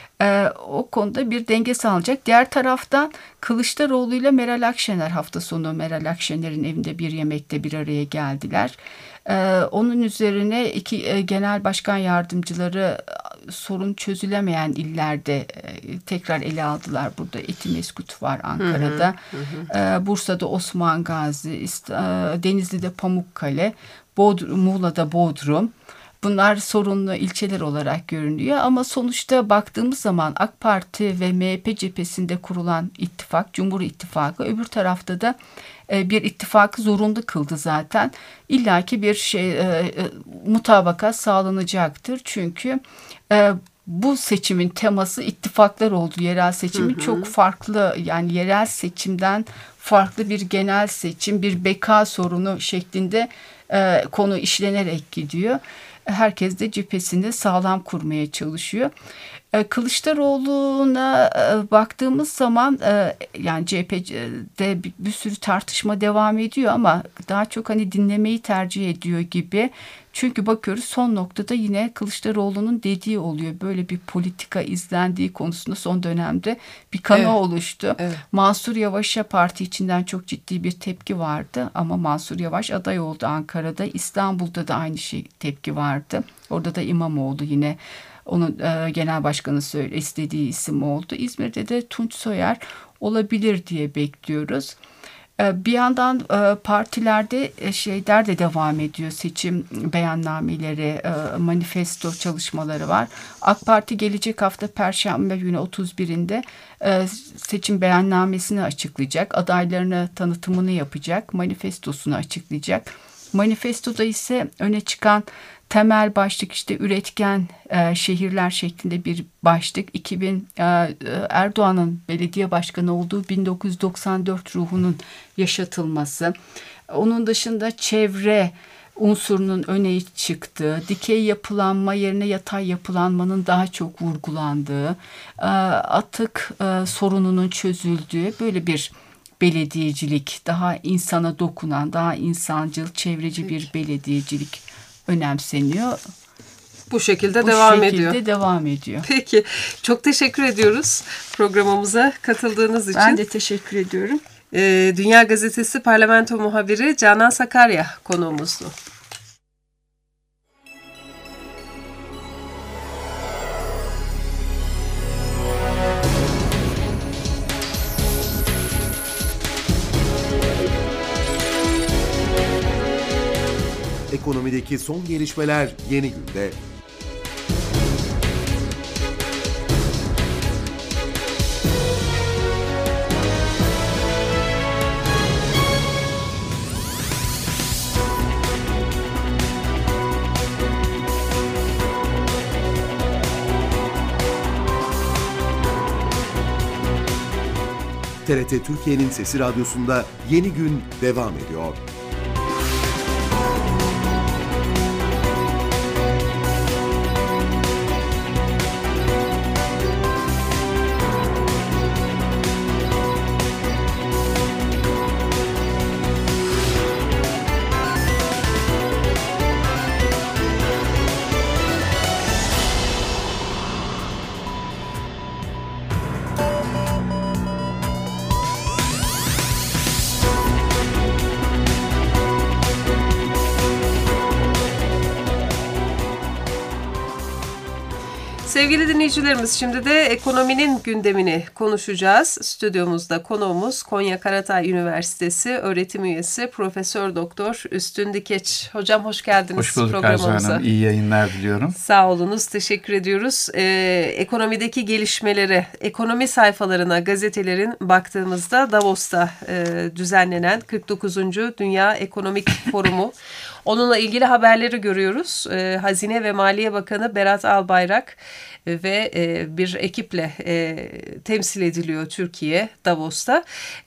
O konuda bir denge sağlanacak. Diğer taraftan Kılıçdaroğlu ile Meral Akşener hafta sonu Meral Akşener'in evinde bir yemekte bir araya geldiler. Onun üzerine iki genel başkan yardımcıları sorun çözülemeyen illerde tekrar ele aldılar. Burada Etimeskut var Ankara'da. Bursa'da Osman Gazi, Denizli'de Pamukkale, Muğla'da Bodrum. Bunlar sorunlu ilçeler olarak görünüyor ama sonuçta baktığımız zaman AK Parti ve MHP cephesinde kurulan ittifak, Cumhur İttifakı öbür tarafta da bir ittifakı zorunlu kıldı zaten. İlla ki bir mutabakat sağlanacaktır. Çünkü bu seçimin teması ittifaklar oldu. Yerel seçimin çok farklı yani yerel seçimden farklı bir genel seçim, bir beka sorunu şeklinde konu işlenerek gidiyor. Herkes de cephesini sağlam kurmaya çalışıyor. Kılıçdaroğlu'na baktığımız zaman yani CHP'de bir sürü tartışma devam ediyor ama daha çok hani dinlemeyi tercih ediyor gibi. Çünkü bakıyoruz son noktada yine Kılıçdaroğlu'nun dediği oluyor. Böyle bir politika izlendiği konusunda son dönemde bir kanı oluştu. Evet. Mansur Yavaş'a parti içinden çok ciddi bir tepki vardı ama Mansur Yavaş aday oldu Ankara'da. İstanbul'da da aynı tepki vardı. Orada da İmamoğlu yine onun genel başkanı istediği isim oldu. İzmir'de de Tunç Soyer olabilir diye bekliyoruz. Bir yandan partilerde de devam ediyor. Seçim beyannameleri, manifesto çalışmaları var. AK Parti gelecek hafta Perşembe günü 31'inde seçim beyannamesini açıklayacak. Adaylarını tanıtımını yapacak. Manifestosunu açıklayacak. Manifestoda ise öne çıkan temel başlık işte üretken şehirler şeklinde bir başlık. Erdoğan'ın belediye başkanı olduğu 1994 ruhunun yaşatılması. Onun dışında çevre unsurunun öne çıktığı, dikey yapılanma yerine yatay yapılanmanın daha çok vurgulandığı, atık sorununun çözüldüğü böyle bir belediyecilik, daha insana dokunan, daha insancıl, çevreci bir belediyecilik önemseniyor.
Bu şekilde devam ediyor.
devam ediyor.
Peki, çok teşekkür ediyoruz programımıza katıldığınız için.
Ben de teşekkür ediyorum.
Dünya Gazetesi Parlamento muhabiri Canan Sakarya konuğumuzdu.
Ekonomideki son gelişmeler Yeni Günde. TRT Türkiye'nin Sesi Radyosu'nda Yeni Gün devam ediyor.
Sevgili dinleyicilerimiz, şimdi de ekonominin gündemini konuşacağız. Stüdyomuzda konuğumuz Konya Karatay Üniversitesi öğretim üyesi Profesör Doktor Üstün Dikeç. Hocam hoş geldiniz
hoş bulduk
programımıza.
Arzu Hanım. İyi yayınlar diliyorum.
Sağ olunuz, teşekkür ediyoruz. Ekonomideki gelişmelere, ekonomi sayfalarına, gazetelerin baktığımızda Davos'ta düzenlenen 49. Dünya Ekonomik Forumu. Onunla ilgili haberleri görüyoruz. Hazine ve Maliye Bakanı Berat Albayrak ve bir ekiple temsil ediliyor Türkiye Davos'ta.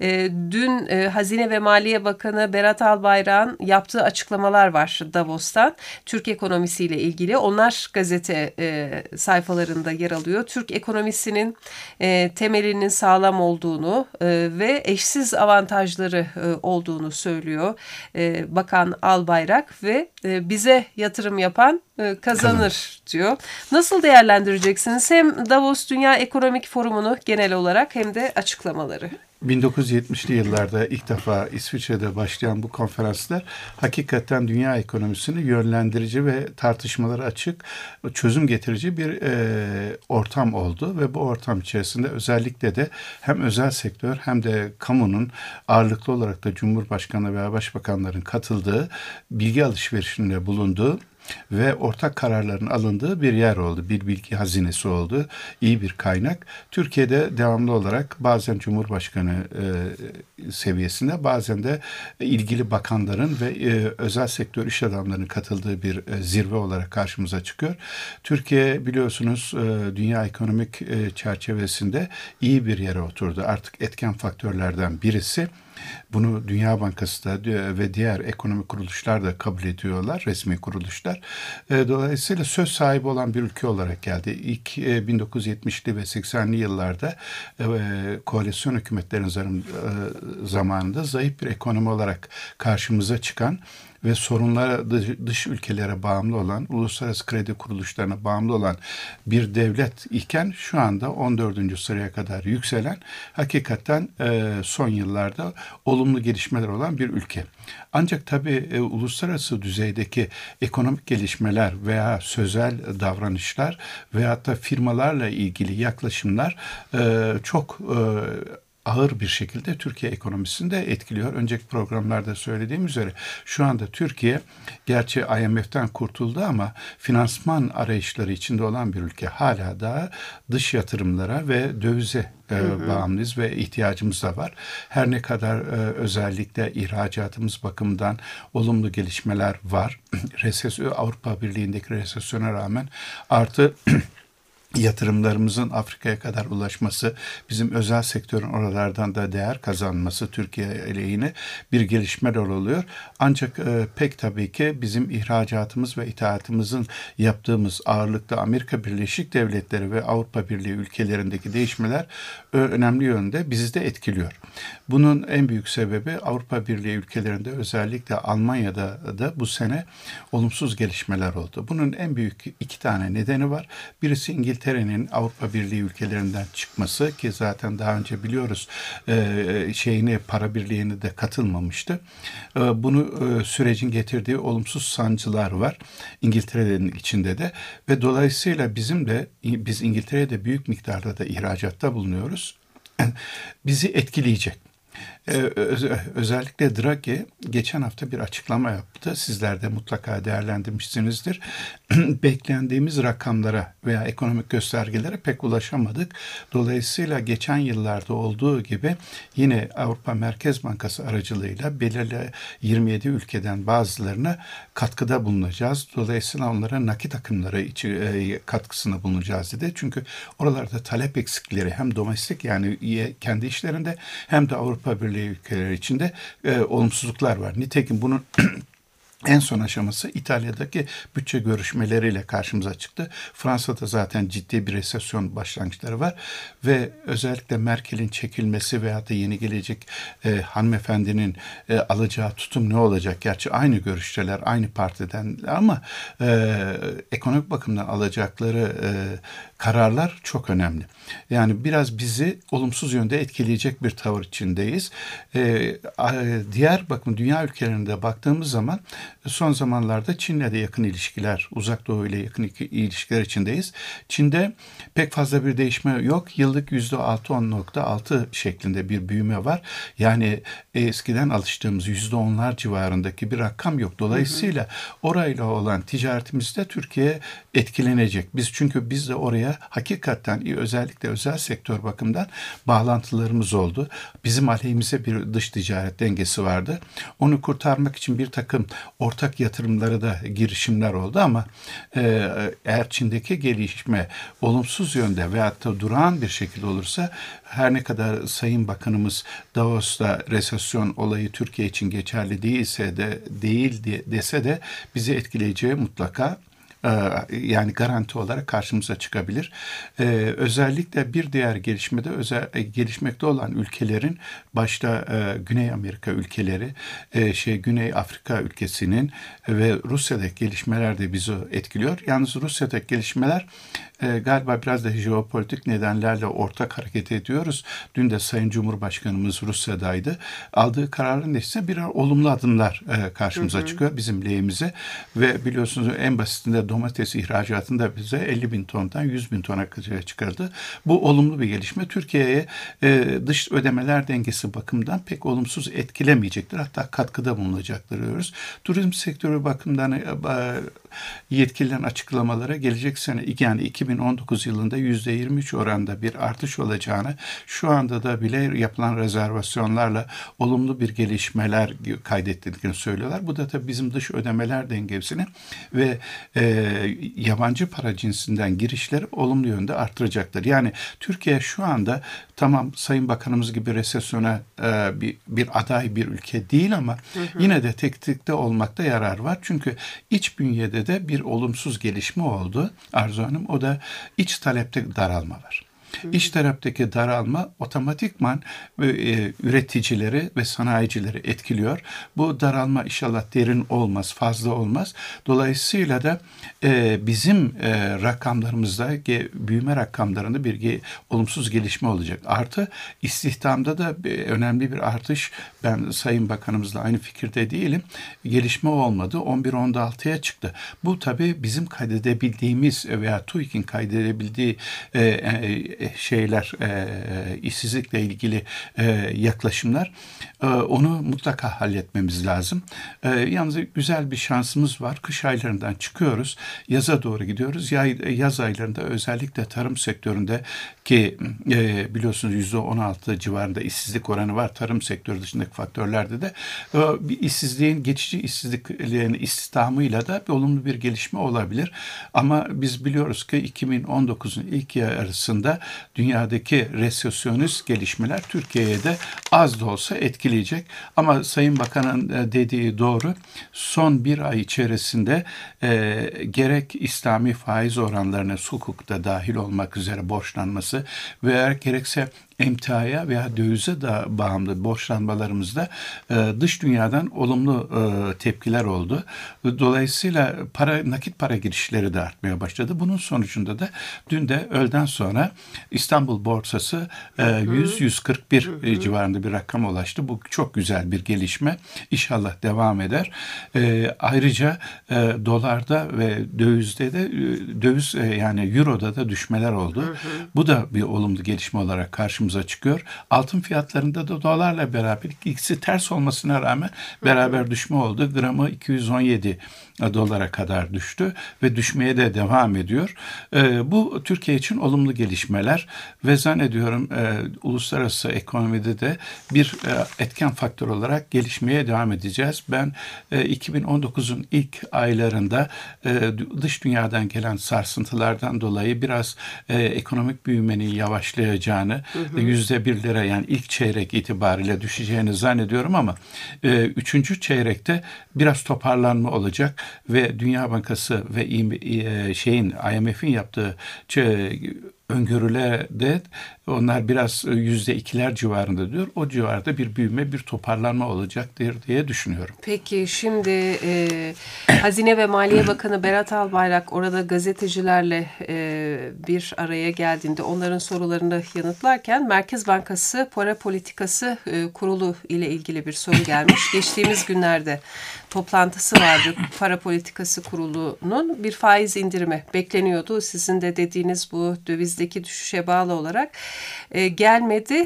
Dün Hazine ve Maliye Bakanı Berat Albayrak'ın yaptığı açıklamalar var Davos'tan. Türk ekonomisiyle ilgili. Onlar gazete sayfalarında yer alıyor. Türk ekonomisinin temelinin sağlam olduğunu ve eşsiz avantajları olduğunu söylüyor Bakan Albayrak ve bize yatırım yapan kazanır diyor. Nasıl değerlendireceksiniz hem Davos Dünya Ekonomik Forumu'nu genel olarak hem de açıklamaları?
1970'li yıllarda ilk defa İsviçre'de başlayan bu konferanslar hakikaten dünya ekonomisini yönlendirici ve tartışmalara açık, çözüm getirici bir ortam oldu ve bu ortam içerisinde özellikle de hem özel sektör hem de kamunun ağırlıklı olarak da Cumhurbaşkanı veya Başbakanların katıldığı, bilgi alışverişinde bulunduğu ve ortak kararların alındığı bir yer oldu. Bir bilgi hazinesi oldu. İyi bir kaynak. Türkiye'de devamlı olarak bazen Cumhurbaşkanı seviyesinde bazen de ilgili bakanların ve özel sektör iş adamlarının katıldığı bir zirve olarak karşımıza çıkıyor. Türkiye biliyorsunuz dünya ekonomik çerçevesinde iyi bir yere oturdu. Artık etken faktörlerden birisi. Bunu Dünya Bankası da ve diğer ekonomik kuruluşlar da kabul ediyorlar, resmi kuruluşlar. Dolayısıyla söz sahibi olan bir ülke olarak geldi. İlk 1970'li ve 80'li yıllarda koalisyon hükümetlerin zamanında zayıf bir ekonomi olarak karşımıza çıkan ve sorunlara dış ülkelere bağımlı olan, uluslararası kredi kuruluşlarına bağımlı olan bir devlet iken şu anda 14. sıraya kadar yükselen, hakikaten son yıllarda olumlu gelişmeler olan bir ülke. Ancak tabii uluslararası düzeydeki ekonomik gelişmeler veya sözel davranışlar veyahut da firmalarla ilgili yaklaşımlar çok ağır bir şekilde Türkiye ekonomisini de etkiliyor. Önceki programlarda söylediğim üzere şu anda Türkiye gerçi IMF'den kurtuldu ama finansman arayışları içinde olan bir ülke. Hala daha dış yatırımlara ve dövize bağımlıyız ve ihtiyacımız da var. Her ne kadar özellikle ihracatımız bakımından olumlu gelişmeler var. Avrupa Birliği'ndeki resesyona rağmen artı yatırımlarımızın Afrika'ya kadar ulaşması, bizim özel sektörün oralardan da değer kazanması Türkiye aleyhine bir gelişmeler oluyor. Ancak pek tabii ki bizim ihracatımız ve ithalatımızın yaptığımız ağırlıkta Amerika Birleşik Devletleri ve Avrupa Birliği ülkelerindeki değişmeler önemli yönde bizi de etkiliyor. Bunun en büyük sebebi Avrupa Birliği ülkelerinde özellikle Almanya'da da bu sene olumsuz gelişmeler oldu. Bunun en büyük 2 tane nedeni var. Birisi İngiltere'nin Avrupa Birliği ülkelerinden çıkması ki zaten daha önce biliyoruz para birliğine de katılmamıştı. Bunu sürecin getirdiği olumsuz sancılar var İngiltere'nin içinde de ve dolayısıyla biz İngiltere'de büyük miktarda da ihracatta bulunuyoruz. Bizi etkileyecek. Özellikle Draghi geçen hafta bir açıklama yaptı. Sizler de mutlaka değerlendirmişsinizdir. Beklendiğimiz rakamlara veya ekonomik göstergelere pek ulaşamadık. Dolayısıyla geçen yıllarda olduğu gibi yine Avrupa Merkez Bankası aracılığıyla belirli 27 ülkeden bazılarına katkıda bulunacağız. Dolayısıyla onlara nakit akımları katkısına bulunacağız dedi. Çünkü oralarda talep eksikleri hem domestik yani kendi işlerinde hem de Avrupa Birliği ülkeleri içinde olumsuzluklar var. Nitekim bunun en son aşaması İtalya'daki bütçe görüşmeleriyle karşımıza çıktı. Fransa'da zaten ciddi bir resesyon başlangıçları var ve özellikle Merkel'in çekilmesi veya da yeni gelecek hanımefendinin alacağı tutum ne olacak? Gerçi aynı görüşteler, aynı partiden ama ekonomik bakımdan alacakları kararlar çok önemli. Yani biraz bizi olumsuz yönde etkileyecek bir tavır içindeyiz. Dünya ülkelerinde baktığımız zaman son zamanlarda Çin'le de yakın ilişkiler, Uzak Doğu ile yakın ilişkiler içindeyiz. Çin'de pek fazla bir değişme yok. Yıllık %6-10.6 şeklinde bir büyüme var. Yani eskiden alıştığımız %10'lar civarındaki bir rakam yok. Dolayısıyla orayla olan ticaretimizde Türkiye etkilenecek. Çünkü biz de oraya hakikaten özellikle özel sektör bakımından bağlantılarımız oldu. Bizim aleyhimize bir dış ticaret dengesi vardı. Onu kurtarmak için bir takım ortak yatırımlara da girişimler oldu ama eğer Çin'deki gelişme olumsuz yönde veyahut da durağan bir şekilde olursa her ne kadar Sayın Bakanımız Davos'ta resesyon olayı Türkiye için geçerli dese de bizi etkileyeceği mutlaka yani garanti olarak karşımıza çıkabilir. Özellikle bir diğer gelişmede gelişmekte olan ülkelerin başta Güney Amerika ülkeleri, Güney Afrika ülkesinin ve Rusya'daki gelişmeler de bizi etkiliyor. Yalnız Rusya'daki gelişmeler galiba biraz da jeopolitik nedenlerle ortak hareket ediyoruz. Dün de Sayın Cumhurbaşkanımız Rusya'daydı. Aldığı kararın neticesinde birer olumlu adımlar karşımıza çıkıyor bizim lehimize ve biliyorsunuz en basitinde domates ihracatında bize 50 bin tondan 100 bin tona çıkardı. Bu olumlu bir gelişme. Türkiye'ye dış ödemeler dengesi bakımından pek olumsuz etkilemeyecektir. Hatta katkıda bulunacaktır diyoruz. Turizm sektörü bakımından yetkililerin açıklamalara gelecek sene yani 2019 yılında %23 oranda bir artış olacağını, şu anda da bile yapılan rezervasyonlarla olumlu bir gelişmeler kaydettiklerini söylüyorlar. Bu da tabii bizim dış ödemeler dengesini ve yabancı para cinsinden girişleri olumlu yönde artıracaktır. Yani Türkiye şu anda tamam Sayın Bakanımız gibi resesyona bir aday bir ülke değil ama yine de tetikte olmakta yarar var. Çünkü iç bünyede de bir olumsuz gelişme oldu Arzu Hanım. O da iç talepte daralma var. İç taraftaki daralma otomatikman üreticileri ve sanayicileri etkiliyor. Bu daralma inşallah derin olmaz, fazla olmaz. Dolayısıyla da bizim rakamlarımızda büyüme rakamlarında bir olumsuz gelişme olacak. Artı istihdamda da önemli bir artış. Ben Sayın Bakanımızla aynı fikirde değilim. Gelişme olmadı. 11.6'ya çıktı. Bu tabii bizim kaydedebildiğimiz veya TÜİK'in kaydedebildiği işsizlikle ilgili yaklaşımlar, onu mutlaka halletmemiz lazım. Yalnız güzel bir şansımız var. Kış aylarından çıkıyoruz. Yaza doğru gidiyoruz. Yaz aylarında özellikle tarım sektöründe ki biliyorsunuz %16 civarında işsizlik oranı var. Tarım sektörü dışındaki faktörlerde de bir işsizliğin, geçici işsizliklerin istihdamıyla da bir olumlu bir gelişme olabilir. Ama biz biliyoruz ki 2019'un ilk yarısında dünyadaki resesyonist gelişmeler Türkiye'ye de az da olsa etkileyecek. Ama Sayın Bakan'ın dediği doğru. Son bir ay içerisinde gerek İslami faiz oranlarına hukukta dahil olmak üzere borçlanması veya gerekse emtiaya veya dövize de bağımlı borçlanmalarımızda dış dünyadan olumlu tepkiler oldu. Dolayısıyla nakit para girişleri de artmaya başladı. Bunun sonucunda da dün de öğleden sonra İstanbul borsası 100-141 civarında bir rakam ulaştı. Bu çok güzel bir gelişme. İnşallah devam eder. Ayrıca dolarda ve dövizde de yani euroda da düşmeler oldu. Bu da bir olumlu gelişme olarak karşımıza çıkıyor. Altın fiyatlarında da dolarla beraber ikisi ters olmasına rağmen beraber düşme oldu. Gramı 217 dolara kadar düştü ve düşmeye de devam ediyor. Bu Türkiye için olumlu gelişmeler ve zannediyorum uluslararası ekonomide de bir etken faktör olarak gelişmeye devam edeceğiz. Ben 2019'un ilk aylarında dış dünyadan gelen sarsıntılardan dolayı biraz ekonomik büyümenin yavaşlayacağını, %1'lere yani ilk çeyrek itibariyle düşeceğini zannediyorum ama 3. çeyrekte biraz toparlanma olacak ve Dünya Bankası ve IMF'in yaptığı öngörülerde onlar biraz %2'ler civarında diyor. O civarda bir büyüme, bir toparlanma olacaktır diye düşünüyorum.
Peki şimdi Hazine ve Maliye Bakanı Berat Albayrak orada gazetecilerle bir araya geldiğinde onların sorularını yanıtlarken Merkez Bankası Para Politikası Kurulu ile ilgili bir soru gelmiş. Geçtiğimiz günlerde toplantısı vardı. Para Politikası Kurulu'nun bir faiz indirimi bekleniyordu. Sizin de dediğiniz bu dövizdeki düşüşe bağlı olarak gelmedi.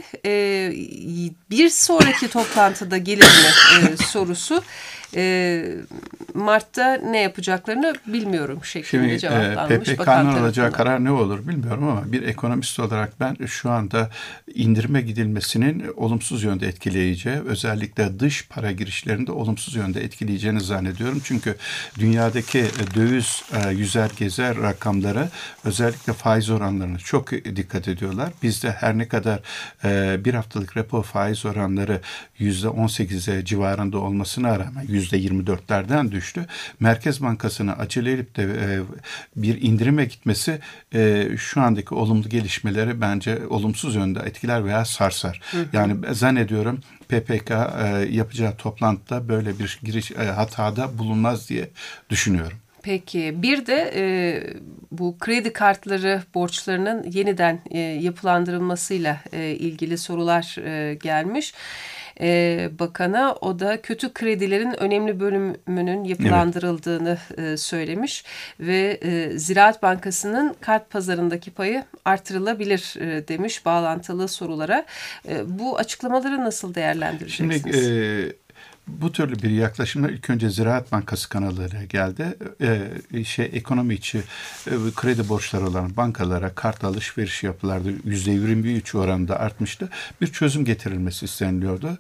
Bir sonraki toplantıda gelir mi sorusu. Mart'ta ne yapacaklarını bilmiyorum şeklinde cevaplanmış.
PPK'nın alacağı karar ne olur bilmiyorum ama bir ekonomist olarak ben şu anda indirime gidilmesinin olumsuz yönde etkileyeceği, özellikle dış para girişlerinde olumsuz yönde etkileyeceğini zannediyorum. Çünkü dünyadaki döviz yüzer gezer rakamları özellikle faiz oranlarına çok dikkat ediyorlar. Bizde her ne kadar bir haftalık repo faiz oranları %18'e civarında olmasına rağmen %24'lerden düştü. Merkez Bankası'na acele edip de bir indirime gitmesi şu andaki olumlu gelişmeleri bence olumsuz yönde etkiler veya sarsar. Yani zannediyorum PPK yapacağı toplantıda böyle bir hatada bulunmaz diye düşünüyorum.
Peki bir de bu kredi kartları borçlarının yeniden yapılandırılmasıyla ilgili sorular gelmiş. Bakana o da kötü kredilerin önemli bölümünün yapılandırıldığını söylemiş ve Ziraat Bankası'nın kart pazarındaki payı artırılabilir demiş bağlantılı sorulara. Bu açıklamaları nasıl değerlendireceksiniz?
Şimdi bu türlü bir yaklaşımla ilk önce Ziraat Bankası kanalları geldi. Ekonomi içi kredi borçları olan bankalara kart alışveriş yapılardı. %23 oranında artmıştı. Bir çözüm getirilmesi isteniliyordu.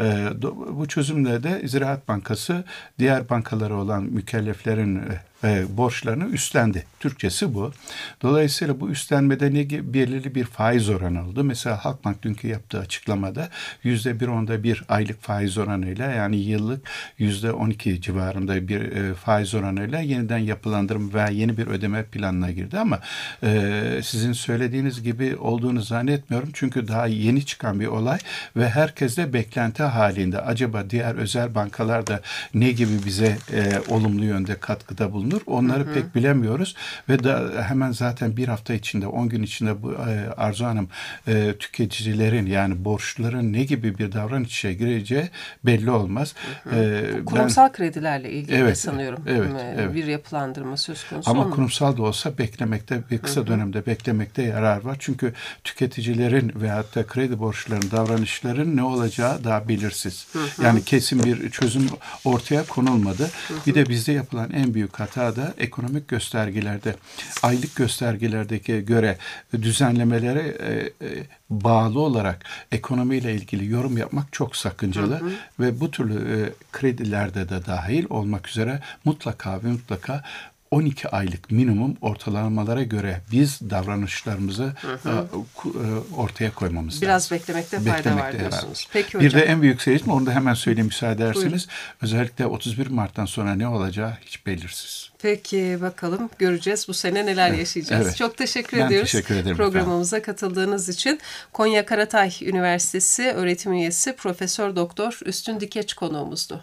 Bu çözümle de Ziraat Bankası diğer bankalara olan mükelleflerin borçlarını üstlendi. Türkçesi bu. Dolayısıyla bu üstlenmede belirli bir faiz oranı oldu. Mesela Halkbank dünkü yaptığı açıklamada %1.1 aylık faiz oranıyla yani yıllık %12 civarında bir faiz oranıyla yeniden yapılandırma veya yeni bir ödeme planına girdi ama sizin söylediğiniz gibi olduğunu zannetmiyorum. Çünkü daha yeni çıkan bir olay ve herkes de beklenti halinde. Acaba diğer özel bankalar da ne gibi bize olumlu yönde katkıda bulunur? bulunur. Onları pek bilemiyoruz ve hemen zaten bir hafta içinde, 10 gün içinde bu Arzu Hanım tüketicilerin yani borçluların ne gibi bir davranışa gireceği belli olmaz.
Kurumsal kredilerle ilgili
evet,
sanıyorum bir yapılandırma söz konusu.
Ama kurumsal da olsa beklemekte, bir kısa dönemde beklemekte yarar var. Çünkü tüketicilerin veyahut da kredi borçlularının davranışların ne olacağı daha belirsiz. Yani kesin bir çözüm ortaya konulmadı. Bir de bizde yapılan en büyük hata da ekonomik göstergelerde, aylık göstergelerdeki göre düzenlemelere bağlı olarak ekonomiyle ilgili yorum yapmak çok sakıncalı ve bu türlü kredilerde de dahil olmak üzere mutlaka 12 aylık minimum ortalamalara göre biz davranışlarımızı ortaya koymamız lazım.
Biraz beklemekte fayda var diyorsunuz. Peki hocam.
Bir de en büyük seyirci, onu da hemen söyleyeyim müsaade ederseniz. Özellikle 31 Mart'tan sonra ne olacağı hiç belirsiz.
Peki bakalım, göreceğiz bu sene neler yaşayacağız. Evet. Çok teşekkür ediyoruz.
Teşekkür ederim
programımıza katıldığınız için. Konya Karatay Üniversitesi öğretim üyesi Profesör Doktor Üstün Dikeç konuğumuzdu.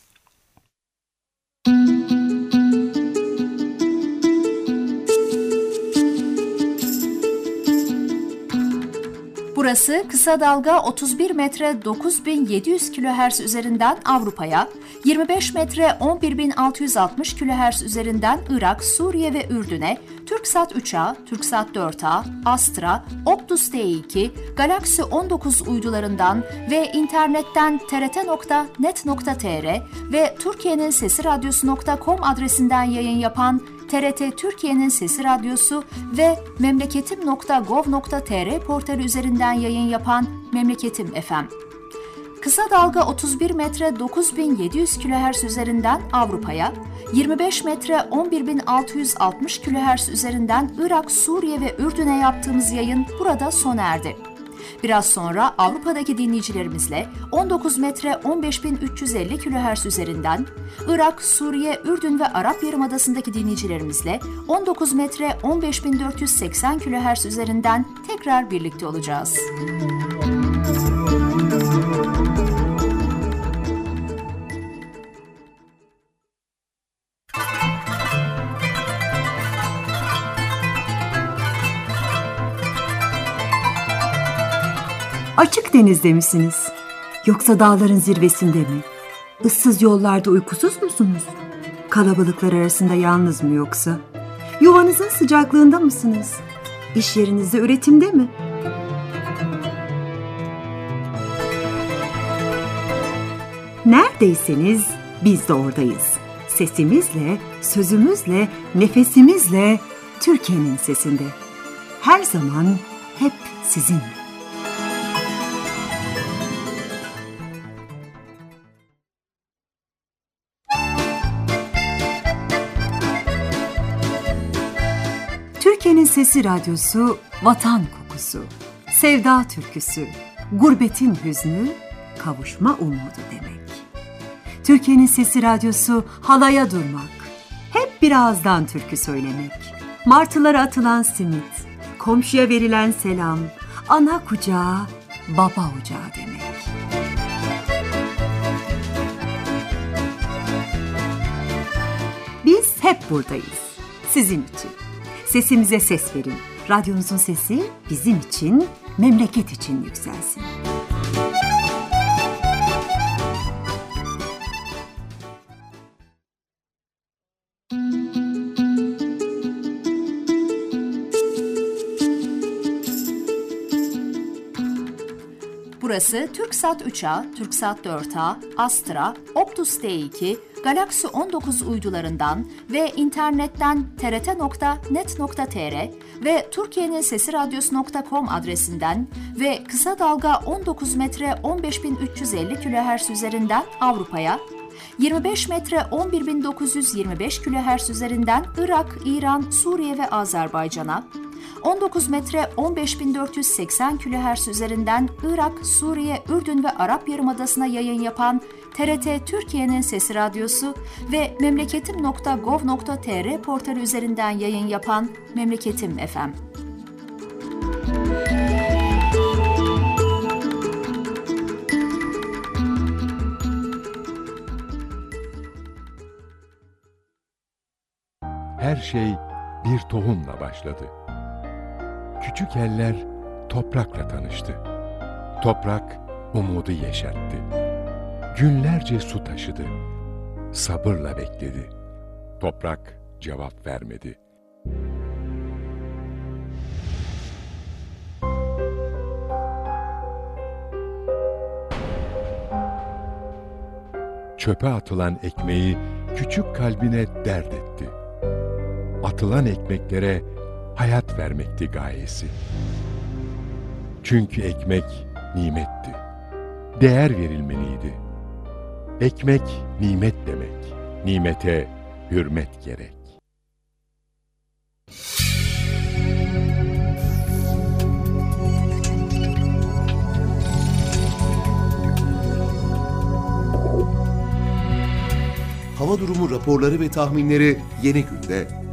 Burası kısa dalga 31 metre 9700 kHz üzerinden Avrupa'ya, 25 metre 11660 kHz üzerinden Irak, Suriye ve Ürdün'e, Türksat 3A, Türksat 4A, Astra, Optus T2, Galaxy 19 uydularından ve internetten trt.net.tr ve Türkiye'nin Sesi Radyosu.com adresinden yayın yapan TRT Türkiye'nin Sesi Radyosu ve memleketim.gov.tr portali üzerinden yayın yapan Memleketim FM. Kısa dalga 31 metre 9700 kHz üzerinden Avrupa'ya, 25 metre 11660 kHz üzerinden Irak, Suriye ve Ürdün'e yaptığımız yayın burada sona erdi. Biraz sonra Avrupa'daki dinleyicilerimizle 19 metre 15350 kHz üzerinden, Irak, Suriye, Ürdün ve Arap Yarımadası'ndaki dinleyicilerimizle 19 metre 15480 kHz üzerinden tekrar birlikte olacağız.
Açık denizde misiniz? Yoksa dağların zirvesinde mi? Issız yollarda uykusuz musunuz? Kalabalıklar arasında yalnız mı yoksa? Yuvanızın sıcaklığında mısınız? İş yerinizde üretimde mi? Neredeyseniz biz de oradayız. Sesimizle, sözümüzle, nefesimizle Türkiye'nin sesinde. Her zaman hep sizinle. Türkiye'nin Sesi Radyosu, vatan kokusu, sevda türküsü, gurbetin hüznü, kavuşma umudu demek. Türkiye'nin Sesi Radyosu, halaya durmak, hep bir ağızdan türkü söylemek. Martılara atılan simit, komşuya verilen selam, ana kucağı, baba ocağı demek. Biz hep buradayız, sizin için. Sesimize ses verin. Radyonuzun sesi bizim için, memleket için yükselsin.
Burası Türksat 3A, Türksat 4A, Astra, Optus T2, Galaxy 19 uydularından ve internetten trt.net.tr ve Türkiye'nin Sesi Radyosu.com adresinden ve kısa dalga 19 metre 15350 kHz üzerinden Avrupa'ya, 25 metre 11925 kHz üzerinden Irak, İran, Suriye ve Azerbaycan'a, 19 metre 15480 kHz üzerinden Irak, Suriye, Ürdün ve Arap Yarımadası'na yayın yapan TRT Türkiye'nin Sesi Radyosu ve memleketim.gov.tr portali üzerinden yayın yapan Memleketim FM.
her şey bir tohumla başladı. Küçük eller toprakla tanıştı. Toprak umudu yeşertti. Günlerce su taşıdı. Sabırla bekledi. Toprak cevap vermedi. Çöpe atılan ekmeği küçük kalbine dert etti. Atılan ekmeklere hayat vermekti gayesi. Çünkü ekmek nimetti. Değer verilmeliydi. Ekmek nimet demek. Nimete hürmet gerek.
Hava durumu raporları ve tahminleri Yeni Gün'de.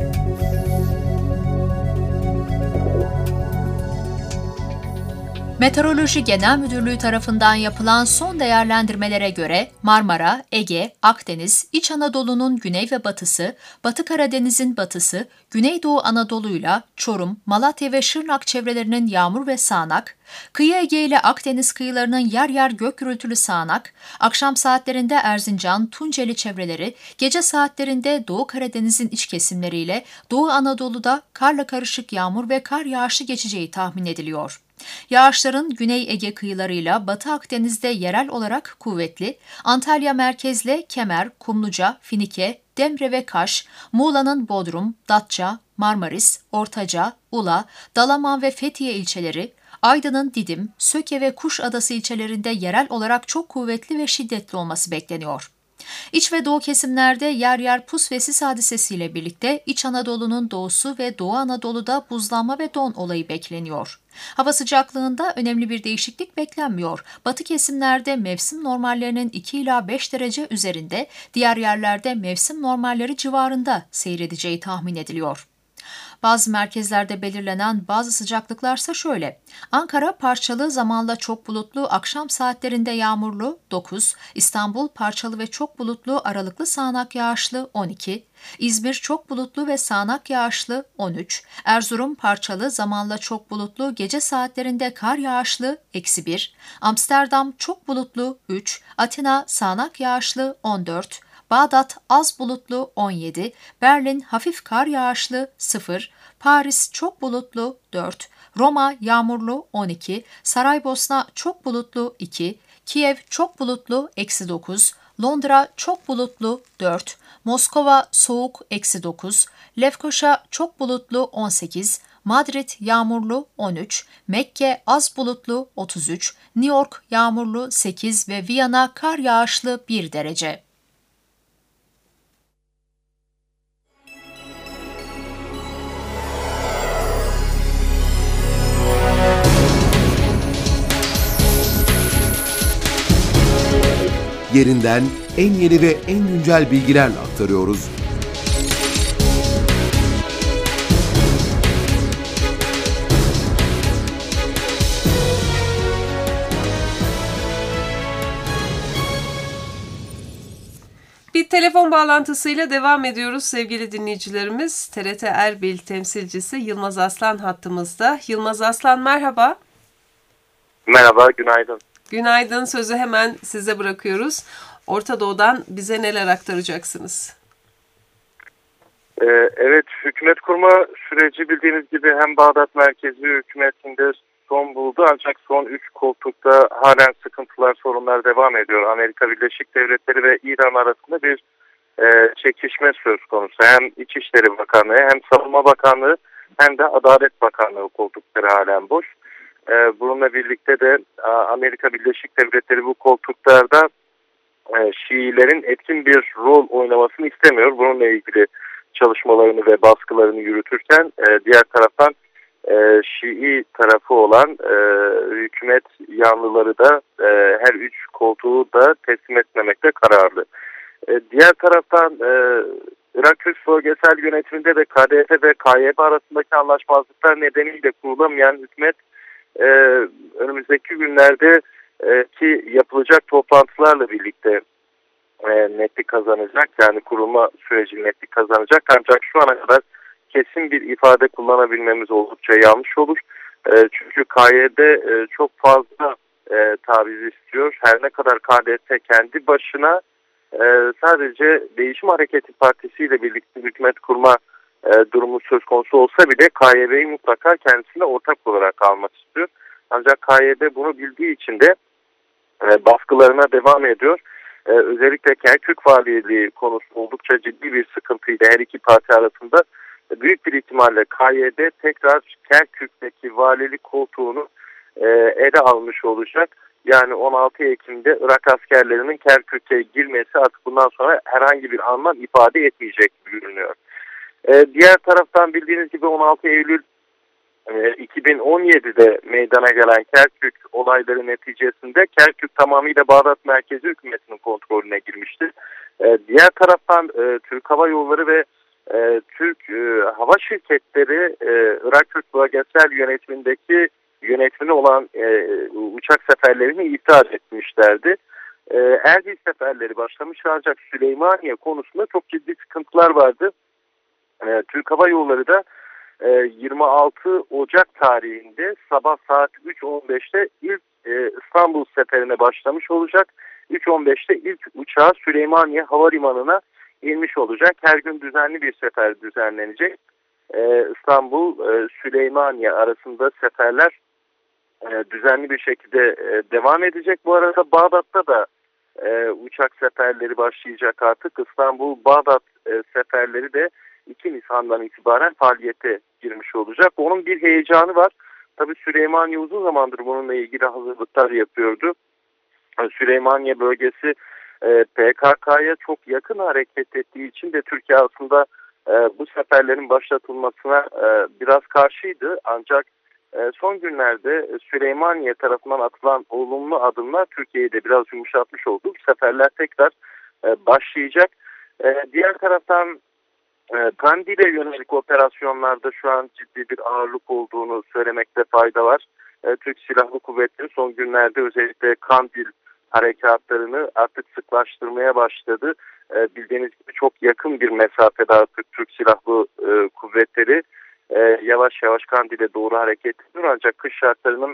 Meteoroloji Genel Müdürlüğü tarafından yapılan son değerlendirmelere göre Marmara, Ege, Akdeniz, İç Anadolu'nun güney ve batısı, Batı Karadeniz'in batısı, Güneydoğu Anadolu'yla Çorum, Malatya ve Şırnak çevrelerinin yağmur ve sağanak, Kıyı Ege ile Akdeniz kıyılarının yer yer gök gürültülü sağanak, akşam saatlerinde Erzincan, Tunceli çevreleri, gece saatlerinde Doğu Karadeniz'in iç kesimleriyle Doğu Anadolu'da karla karışık yağmur ve kar yağışı geçeceği tahmin ediliyor. Yağışların Güney Ege kıyılarıyla Batı Akdeniz'de yerel olarak kuvvetli, Antalya merkezle Kemer, Kumluca, Finike, Demre ve Kaş, Muğla'nın Bodrum, Datça, Marmaris, Ortaca, Ula, Dalaman ve Fethiye ilçeleri, Aydın'ın Didim, Söke ve Kuşadası ilçelerinde yerel olarak çok kuvvetli ve şiddetli olması bekleniyor. İç ve doğu kesimlerde yer yer pus ve sis hadisesiyle birlikte İç Anadolu'nun doğusu ve Doğu Anadolu'da buzlanma ve don olayı bekleniyor. Hava sıcaklığında önemli bir değişiklik beklenmiyor. Batı kesimlerde mevsim normallerinin 2 ila 5 derece üzerinde, diğer yerlerde mevsim normalleri civarında seyredeceği tahmin ediliyor. Bazı merkezlerde belirlenen bazı sıcaklıklarsa şöyle: Ankara parçalı zamanla çok bulutlu, akşam saatlerinde yağmurlu 9, İstanbul parçalı ve çok bulutlu, aralıklı sağanak yağışlı 12, İzmir çok bulutlu ve sağanak yağışlı 13, Erzurum parçalı zamanla çok bulutlu, gece saatlerinde kar yağışlı -1, Amsterdam çok bulutlu 3, Atina sağanak yağışlı 14, Bağdat az bulutlu 17, Berlin hafif kar yağışlı 0, Paris çok bulutlu 4, Roma yağmurlu 12, Saraybosna çok bulutlu 2, Kiev çok bulutlu -9, Londra çok bulutlu 4, Moskova soğuk -9, Lefkoşa çok bulutlu 18, Madrid yağmurlu 13, Mekke az bulutlu 33, New York yağmurlu 8 ve Viyana kar yağışlı 1 derece.
Yerinden en yeni ve en güncel bilgilerle aktarıyoruz.
Bir telefon bağlantısıyla devam ediyoruz sevgili dinleyicilerimiz. TRT Erbil temsilcisi Yılmaz Aslan hattımızda. Yılmaz Aslan merhaba.
Merhaba, günaydın.
Günaydın, sözü hemen size bırakıyoruz. Orta Doğu'dan bize neler aktaracaksınız?
Evet, hükümet kurma süreci bildiğiniz gibi hem Bağdat merkezi hükümetinde son buldu, ancak son 3 koltukta halen sıkıntılar, sorunlar devam ediyor. Amerika Birleşik Devletleri ve İran arasında bir çekişme söz konusu. Hem İçişleri Bakanlığı, hem Savunma Bakanlığı, hem de Adalet Bakanlığı koltukları halen boş. Bununla birlikte de Amerika Birleşik Devletleri bu koltuklarda Şiilerin etkin bir rol oynamasını istemiyor. Bununla ilgili çalışmalarını ve baskılarını yürütürken diğer taraftan Şii tarafı olan hükümet yanlıları da her 3 koltuğu da teslim etmemekte kararlı. Diğer taraftan Irak-Kürt bölgesel yönetiminde de KDP ve KYB arasındaki anlaşmazlıklar nedeniyle kurulamayan hükümet önümüzdeki günlerde ki yapılacak toplantılarla birlikte netlik kazanacak. Yani kurulma süreci netlik kazanacak. Ancak şu ana kadar kesin bir ifade kullanabilmemiz oldukça yanlış olur. Çünkü KYD çok fazla taviz istiyor. Her ne kadar KDP kendi başına sadece Değişim Hareketi Partisi ile birlikte hükümet kurma durumu söz konusu olsa bile KYB'yi mutlaka kendisine ortak olarak almak istiyor. Ancak KYB bunu bildiği için de baskılarına devam ediyor. Özellikle Kerkük valiliği konusu oldukça ciddi bir sıkıntıydı her iki parti arasında. Büyük bir ihtimalle KYB tekrar Kerkük'teki valilik koltuğunu ele almış olacak. Yani 16 Ekim'de Irak askerlerinin Kerkük'e girmesi artık bundan sonra herhangi bir anlam ifade etmeyecek gibi görünüyor. Diğer taraftan bildiğiniz gibi 16 Eylül 2017'de meydana gelen Kerkük olayları neticesinde Kerkük tamamıyla Bağdat merkezi hükümetinin kontrolüne girmişti. Diğer taraftan Türk Hava Yolları ve Türk hava şirketleri Irak Kürt bölgesel yönetimine olan uçak seferlerini iptal etmişlerdi. Erbil seferleri başlamış ancak Süleymaniye konusunda çok ciddi sıkıntılar vardı. Türk Hava Yolları da 26 Ocak tarihinde sabah saat 3.15'te ilk İstanbul seferine başlamış olacak. 3.15'te ilk uçağı Süleymaniye Havalimanı'na inmiş olacak. Her gün düzenli bir sefer düzenlenecek. İstanbul-Süleymaniye arasında seferler düzenli bir şekilde devam edecek. Bu arada Bağdat'ta da uçak seferleri başlayacak artık. İstanbul-Bağdat seferleri de 2 Nisan'dan itibaren faaliyete girmiş olacak. Onun bir heyecanı var. Tabii Süleymaniye uzun zamandır bununla ilgili hazırlıklar yapıyordu. Süleymaniye bölgesi PKK'ya çok yakın hareket ettiği için de Türkiye aslında bu seferlerin başlatılmasına biraz karşıydı. Ancak son günlerde Süleymaniye tarafından atılan olumlu adımlar Türkiye'yi de biraz yumuşatmış oldu. Bu seferler tekrar başlayacak. Diğer taraftan Kandil'e yönelik operasyonlarda şu an ciddi bir ağırlık olduğunu söylemekte fayda var. Türk Silahlı Kuvvetleri son günlerde özellikle Kandil harekatlarını artık sıklaştırmaya başladı. Bildiğiniz gibi çok yakın bir mesafede artık Türk Silahlı Kuvvetleri yavaş yavaş Kandil'e doğru hareket ediyor. Ancak kış şartlarının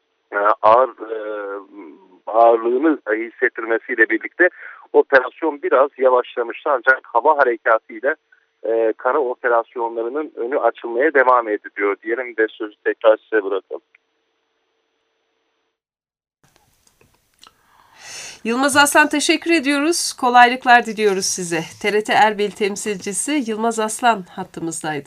ağırlığını hissettirmesiyle birlikte operasyon biraz yavaşlamıştı. Ancak hava harekatıyla kara operasyonlarının önü açılmaya devam ediyor diyelim ve sözü tekrar size bırakalım.
Yılmaz Aslan teşekkür ediyoruz. Kolaylıklar diliyoruz size. TRT Erbil temsilcisi Yılmaz Aslan hattımızdaydı.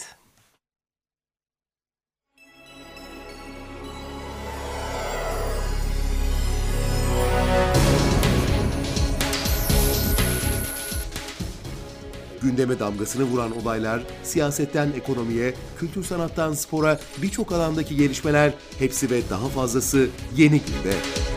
Gündeme damgasını vuran olaylar, siyasetten ekonomiye, kültür sanattan spora birçok alandaki gelişmeler, hepsi ve daha fazlası Yeni Günde.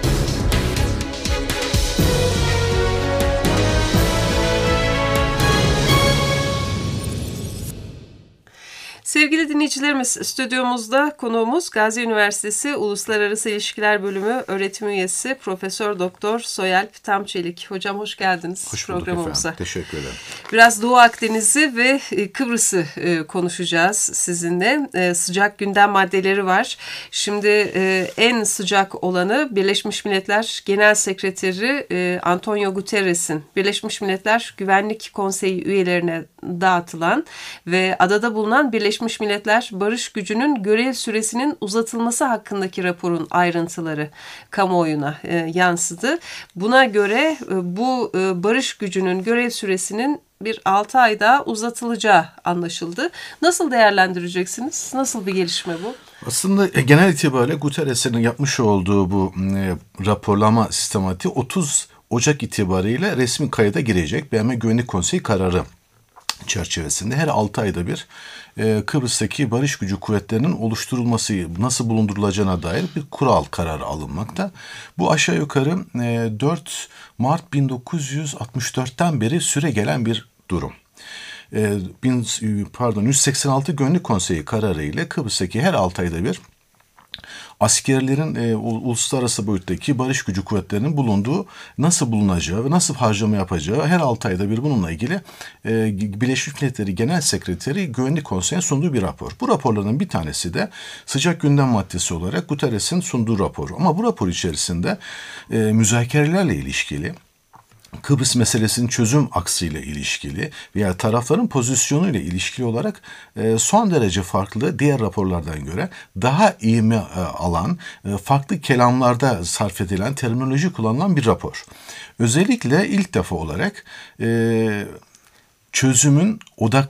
Sevgili dinleyicilerimiz, stüdyomuzda konuğumuz Gazi Üniversitesi Uluslararası İlişkiler Bölümü öğretim üyesi Profesör Doktor Soyalp Tamçelik. Hocam hoş geldiniz programımıza.
Hoş bulduk efendim. Teşekkür ederim.
Biraz Doğu Akdeniz'i ve Kıbrıs'ı konuşacağız sizinle. Sıcak gündem maddeleri var. Şimdi en sıcak olanı Birleşmiş Milletler Genel Sekreteri Antonio Guterres'in Birleşmiş Milletler Güvenlik Konseyi üyelerine dağıtılan ve adada bulunan Birleşmiş Milletler Barış Gücü'nün görev süresinin uzatılması hakkındaki raporun ayrıntıları kamuoyuna yansıdı. Buna göre bu barış gücünün görev süresinin bir 6 ay daha uzatılacağı anlaşıldı. Nasıl değerlendireceksiniz? Nasıl bir gelişme bu?
Aslında genel itibariyle Guterres'in yapmış olduğu bu raporlama sistematiği 30 Ocak itibariyle resmi kayda girecek. BM Güvenlik Konseyi kararı çerçevesinde her 6 ayda bir Kıbrıs'taki barış gücü kuvvetlerinin oluşturulması, nasıl bulundurulacağına dair bir kural kararı alınmakta. Bu aşağı yukarı 4 Mart 1964'ten beri süre gelen bir durum. 186 Güvenlik Konseyi kararı ile Kıbrıs'taki her 6 ayda bir
askerlerin uluslararası boyuttaki barış gücü kuvvetlerinin bulunduğu, nasıl bulunacağı ve nasıl harcama yapacağı her 6 ayda bir bununla ilgili Birleşmiş Milletleri Genel Sekreteri Güvenlik Konseyi'ne sunduğu bir rapor. Bu raporlardan bir tanesi de sıcak gündem maddesi olarak Guterres'in sunduğu rapor. Ama bu rapor içerisinde müzakerelerle ilişkili, Kıbrıs meselesinin çözüm aksıyla ilişkili veya tarafların pozisyonuyla ilişkili olarak son derece farklı, diğer raporlardan göre daha ivme alan, farklı kelamlarda sarf edilen, terminoloji kullanılan bir rapor. Özellikle ilk defa olarak çözüm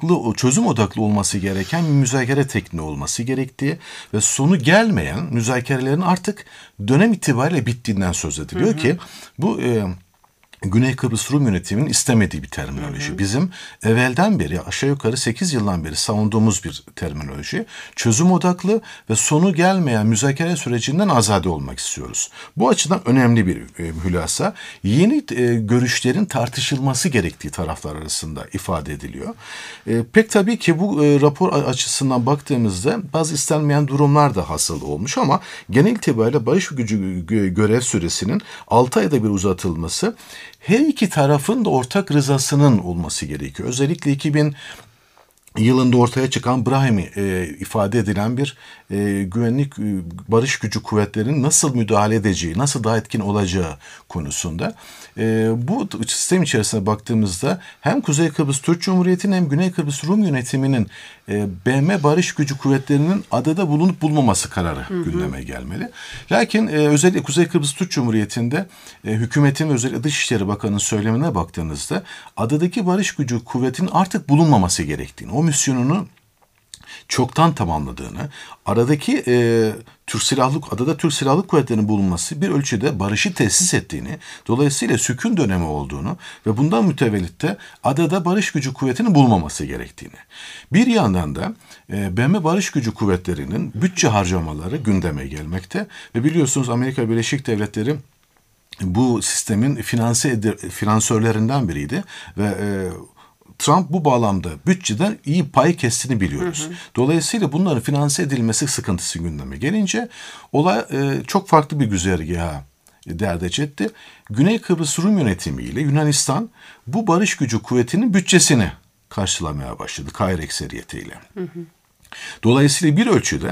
odaklı olması gereken bir müzakere tekniği olması gerektiği ve sonu gelmeyen müzakerelerin artık dönem itibariyle bittiğinden söz ediliyor ki bu Güney Kıbrıs Rum yönetiminin istemediği bir terminoloji. Bizim evvelden beri aşağı yukarı 8 yıldan beri savunduğumuz bir terminoloji. Çözüm odaklı ve sonu gelmeyen müzakere sürecinden azade olmak istiyoruz. Bu açıdan önemli bir hülasa. Yeni görüşlerin tartışılması gerektiği taraflar arasında ifade ediliyor. Pek tabii ki bu rapor açısından baktığımızda bazı istenmeyen durumlar da hasıl olmuş ama genel itibariyle barış gücü görev süresinin 6 ayda bir uzatılması her iki tarafın da ortak rızasının olması gerekiyor. Özellikle 2000 yılında ortaya çıkan Brahim'i ifade edilen bir güvenlik barış gücü kuvvetlerinin nasıl müdahale edeceği, nasıl daha etkin olacağı konusunda. Bu sistem içerisine baktığımızda hem Kuzey Kıbrıs Türk Cumhuriyeti'nin hem Güney Kıbrıs Rum yönetiminin BM barış gücü kuvvetlerinin adada bulunup bulmaması kararı gündeme gelmeli. Lakin özellikle Kuzey Kıbrıs Türk Cumhuriyeti'nde hükümetin ve özellikle Dışişleri Bakanı'nın söylemine baktığınızda adadaki barış gücü kuvvetinin artık bulunmaması gerektiğini, o misyonunu çoktan tamamladığını, adadaki Türk Silahlı Kuvvetleri'nin bulunması bir ölçüde barışı tesis ettiğini, dolayısıyla sükun dönemi olduğunu ve bundan mütevellit de adada barış gücü kuvvetinin bulunmaması gerektiğini. Bir yandan da BM barış gücü kuvvetlerinin bütçe harcamaları gündeme gelmekte ve biliyorsunuz Amerika Birleşik Devletleri bu sistemin finansörlerinden biriydi ve Trump bu bağlamda bütçeden iyi pay kestiğini biliyoruz. Dolayısıyla bunların finanse edilmesi sıkıntısı gündeme gelince olay çok farklı bir güzergaha derdeç etti. Güney Kıbrıs Rum yönetimi ile Yunanistan bu barış gücü kuvvetinin bütçesini karşılamaya başladı Kahire ekseriyetiyle. Dolayısıyla bir ölçüde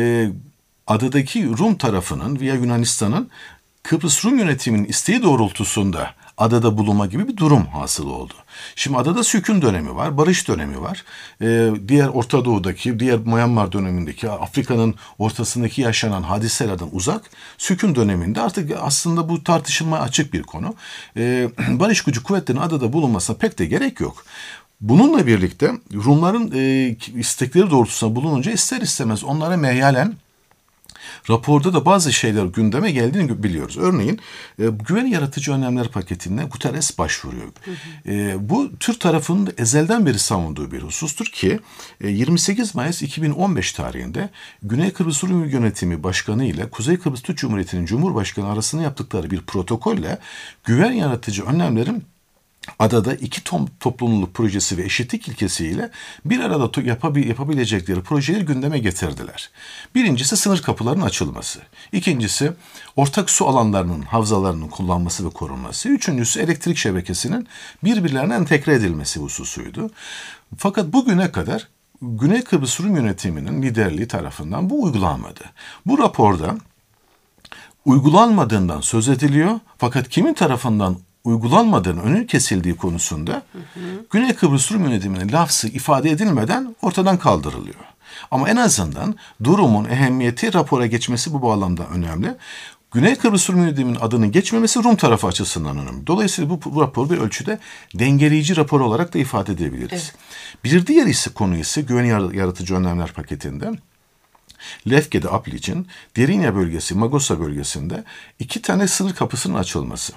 adadaki Rum tarafının veya Yunanistan'ın Kıbrıs Rum yönetiminin isteği doğrultusunda adada bulunma gibi bir durum hasıl oldu. Şimdi adada sükun dönemi var, barış dönemi var. Diğer Orta Doğu'daki, diğer Myanmar dönemindeki, Afrika'nın ortasındaki yaşanan hadiselerden uzak, sükun döneminde artık aslında bu tartışılmaya açık bir konu. Barış gücü kuvvetlerinin adada bulunmasına pek de gerek yok. Bununla birlikte Rumların istekleri doğrultusunda bulununca ister istemez onlara meyyalen raporda da bazı şeyler gündeme geldiğini biliyoruz. Örneğin güven yaratıcı önlemler paketine Guterres başvuruyor. Bu Türk tarafının ezelden beri savunduğu bir husustur ki 28 Mayıs 2015 tarihinde Güney Kıbrıs Rum Yönetimi Başkanı ile Kuzey Kıbrıs Türk Cumhuriyeti'nin Cumhurbaşkanı arasında yaptıkları bir protokolle güven yaratıcı önlemlerin adada iki toplumluluk projesi ve eşitlik ilkesiyle bir arada yapabilecekleri projeleri gündeme getirdiler. Birincisi sınır kapılarının açılması. İkincisi ortak su alanlarının, havzalarının kullanması ve korunması. Üçüncüsü elektrik şebekesinin birbirlerine entegre edilmesi hususuydu. Fakat bugüne kadar Güney Kıbrıs Rum yönetiminin liderliği tarafından bu uygulanmadı. Bu raporda uygulanmadığından söz ediliyor fakat kimin tarafından uygulanmadığının önü kesildiği konusunda Güney Kıbrıs Rum yönetiminin lafzı ifade edilmeden ortadan kaldırılıyor. Ama en azından durumun ehemmiyeti rapora geçmesi bu bağlamda önemli. Güney Kıbrıs Rum yönetiminin adının geçmemesi Rum tarafı açısından önemli. Dolayısıyla bu rapor bir ölçüde dengeleyici rapor olarak da ifade edebiliriz. Evet. Bir diğer konu ise güven yaratıcı önlemler paketinde Lefke'de Aplic'in Derinya bölgesi, Magosa bölgesinde 2 tane sınır kapısının açılması.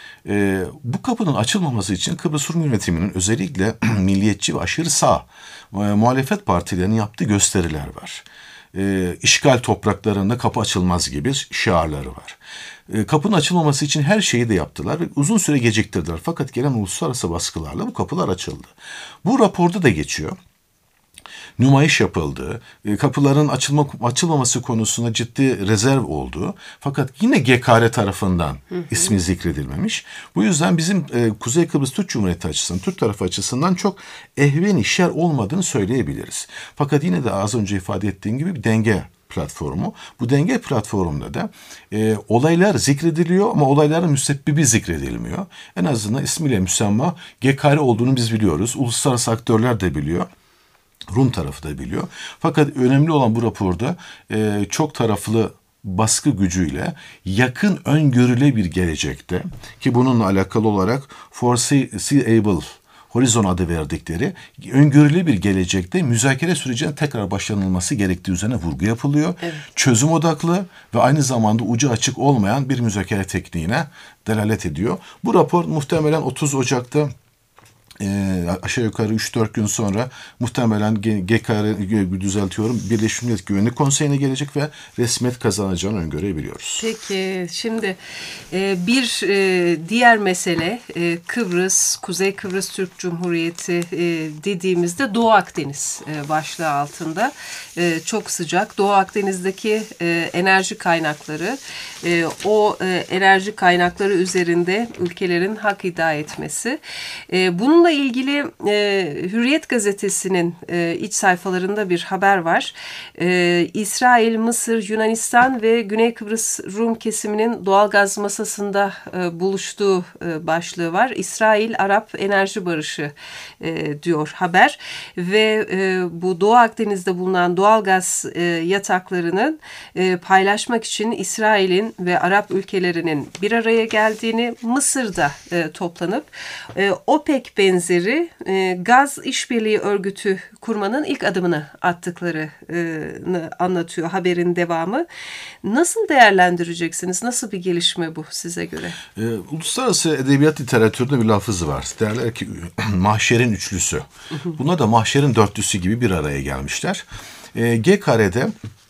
Bu kapının açılmaması için Kıbrıs Rum yönetiminin özellikle milliyetçi ve aşırı sağ muhalefet partilerinin yaptığı gösteriler var. İşgal topraklarında kapı açılmaz gibi şiarları var. Kapının açılmaması için her şeyi de yaptılar ve uzun süre geciktirdiler. Fakat gelen uluslararası baskılarla bu kapılar açıldı. Bu raporda da geçiyor. nümayiş yapıldığı, kapıların açılmaması konusunda ciddi rezerv olduğu, fakat yine GKR tarafından ismi zikredilmemiş. Bu yüzden bizim Kuzey Kıbrıs Türk Cumhuriyeti açısından, Türk tarafı açısından çok ehven işler olmadığını söyleyebiliriz. Fakat yine de az önce ifade ettiğim gibi bir denge platformu. Bu denge platformunda da olaylar zikrediliyor ama olayların müsebbibi zikredilmiyor. En azından ismiyle müsemma GKR olduğunu biz biliyoruz. Uluslararası aktörler de biliyor. Rum tarafı da biliyor. Fakat önemli olan bu raporda çok taraflı baskı gücüyle yakın öngörüle bir gelecekte, ki bununla alakalı olarak foreseeable Horizon adı verdikleri öngörülü bir gelecekte müzakere sürecine tekrar başlanılması gerektiği üzerine vurgu yapılıyor. Evet. Çözüm odaklı ve aynı zamanda ucu açık olmayan bir müzakere tekniğine delalet ediyor. Bu rapor muhtemelen 30 Ocak'ta aşağı yukarı 3-4 gün sonra muhtemelen Birleşmiş Milletler Güvenlik Konseyi'ne gelecek ve resmiyet kazanacağını öngörebiliyoruz.
Peki şimdi bir diğer mesele Kıbrıs, Kuzey Kıbrıs Türk Cumhuriyeti dediğimizde Doğu Akdeniz başlığı altında çok sıcak. Doğu Akdeniz'deki enerji kaynakları, o enerji kaynakları üzerinde ülkelerin hak iddia etmesi. Bununla ilgili Hürriyet Gazetesi'nin iç sayfalarında bir haber var. İsrail, Mısır, Yunanistan ve Güney Kıbrıs Rum kesiminin doğalgaz masasında buluştuğu başlığı var. İsrail-Arap enerji barışı diyor haber ve bu Doğu Akdeniz'de bulunan doğalgaz yataklarının paylaşmak için İsrail'in ve Arap ülkelerinin bir araya geldiğini, Mısır'da toplanıp OPEC benzeri gaz işbirliği örgütü kurmanın ilk adımını attıklarını anlatıyor haberin devamı. Nasıl değerlendireceksiniz? Nasıl bir gelişme bu size göre?
Uluslararası edebiyat literatüründe bir lafızı var. Derler ki mahşerin üçlüsü. Buna da mahşerin dörtlüsü gibi bir araya gelmişler. GKR'de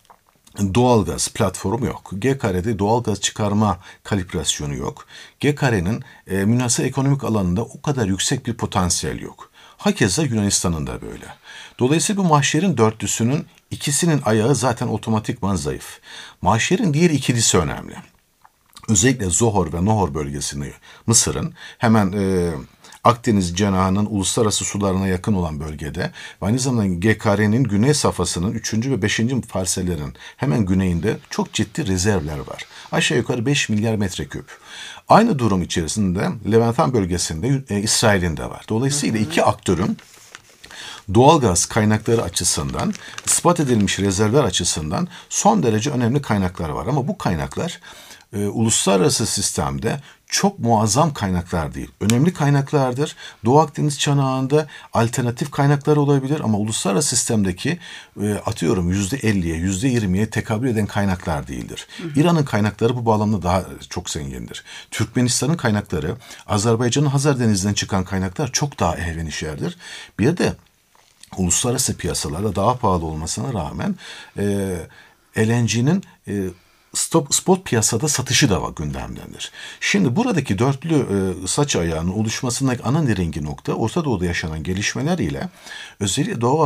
doğalgaz platformu yok. GKR'de doğalgaz çıkarma kalibrasyonu yok. GKR'nin münhasır ekonomik alanında o kadar yüksek bir potansiyel yok. Hakeza Yunanistan'ın da böyle. Dolayısıyla bu mahşerin dörtlüsünün ikisinin ayağı zaten otomatikman zayıf. Mahşerin diğer ikilisi önemli. Özellikle Zohor ve Nohor bölgesini Mısır'ın hemen Akdeniz cenahının uluslararası sularına yakın olan bölgede ve aynı zamanda GKR'nin güney safhasının 3. ve 5. parselerin hemen güneyinde çok ciddi rezervler var. Aşağı yukarı 5 milyar metreküp. Aynı durum içerisinde Levantan bölgesinde İsrail'in de var. Dolayısıyla iki aktörün doğalgaz kaynakları açısından, ispat edilmiş rezervler açısından son derece önemli kaynaklar var. Ama bu kaynaklar uluslararası sistemde çok muazzam kaynaklar değil. Önemli kaynaklardır. Doğu Akdeniz çanağında alternatif kaynaklar olabilir ama uluslararası sistemdeki atıyorum %50'ye, %20'ye tekabül eden kaynaklar değildir. İran'ın kaynakları bu bağlamda daha çok zengindir. Türkmenistan'ın kaynakları, Azerbaycan'ın Hazar Denizi'nden çıkan kaynaklar çok daha ehvenişerdir. Bir de uluslararası piyasalarda daha pahalı olmasına rağmen LNG'nin spot piyasada satışı da var, gündemdendir. Şimdi buradaki dörtlü saç ayağının oluşmasındaki ana nirengi nokta Orta Doğu'da yaşanan gelişmeler ile özellikle Doğu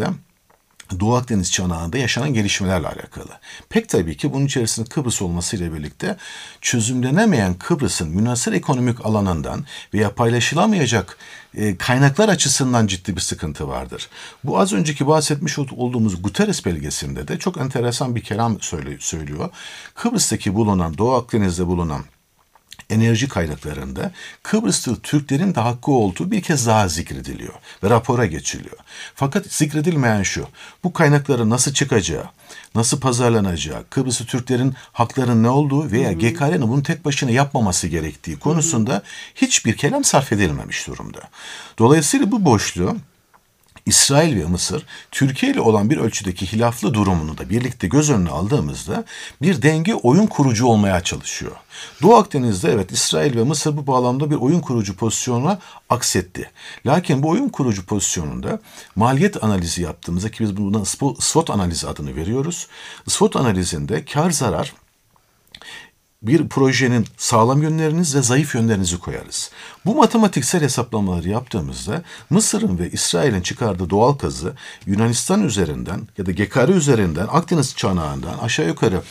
Akdeniz çanağında yaşanan gelişmelerle alakalı. Pek tabii ki bunun içerisinde Kıbrıs olmasıyla birlikte çözümlenemeyen Kıbrıs'ın münhasır ekonomik alanından veya paylaşılamayacak kaynaklar açısından ciddi bir sıkıntı vardır. Bu az önceki bahsetmiş olduğumuz Guterres belgesinde de çok enteresan bir kelam söylüyor. Kıbrıs'taki bulunan, Doğu Akdeniz'de bulunan enerji kaynaklarında Kıbrıslı Türklerin de hakkı olduğu bir kez daha zikrediliyor ve rapora geçiliyor. Fakat zikredilmeyen şu, bu kaynakların nasıl çıkacağı, nasıl pazarlanacağı, Kıbrıslı Türklerin haklarının ne olduğu veya GKR'nin bunu tek başına yapmaması gerektiği konusunda hiçbir kelam sarf edilmemiş durumda. Dolayısıyla bu boşluğu İsrail ve Mısır, Türkiye ile olan bir ölçüdeki hilaflı durumunu da birlikte göz önüne aldığımızda bir denge oyun kurucu olmaya çalışıyor. Doğu Akdeniz'de evet İsrail ve Mısır bu bağlamda bir oyun kurucu pozisyonuna aksetti. Lakin bu oyun kurucu pozisyonunda maliyet analizi yaptığımızda ki biz buna SWOT analizi adını veriyoruz. SWOT analizinde kar zarar bir projenin sağlam yönlerinizi ve zayıf yönlerinizi koyarız. Bu matematiksel hesaplamaları yaptığımızda Mısır'ın ve İsrail'in çıkardığı doğal gazı Yunanistan üzerinden ya da Gekare üzerinden Akdeniz çanağından aşağı yukarı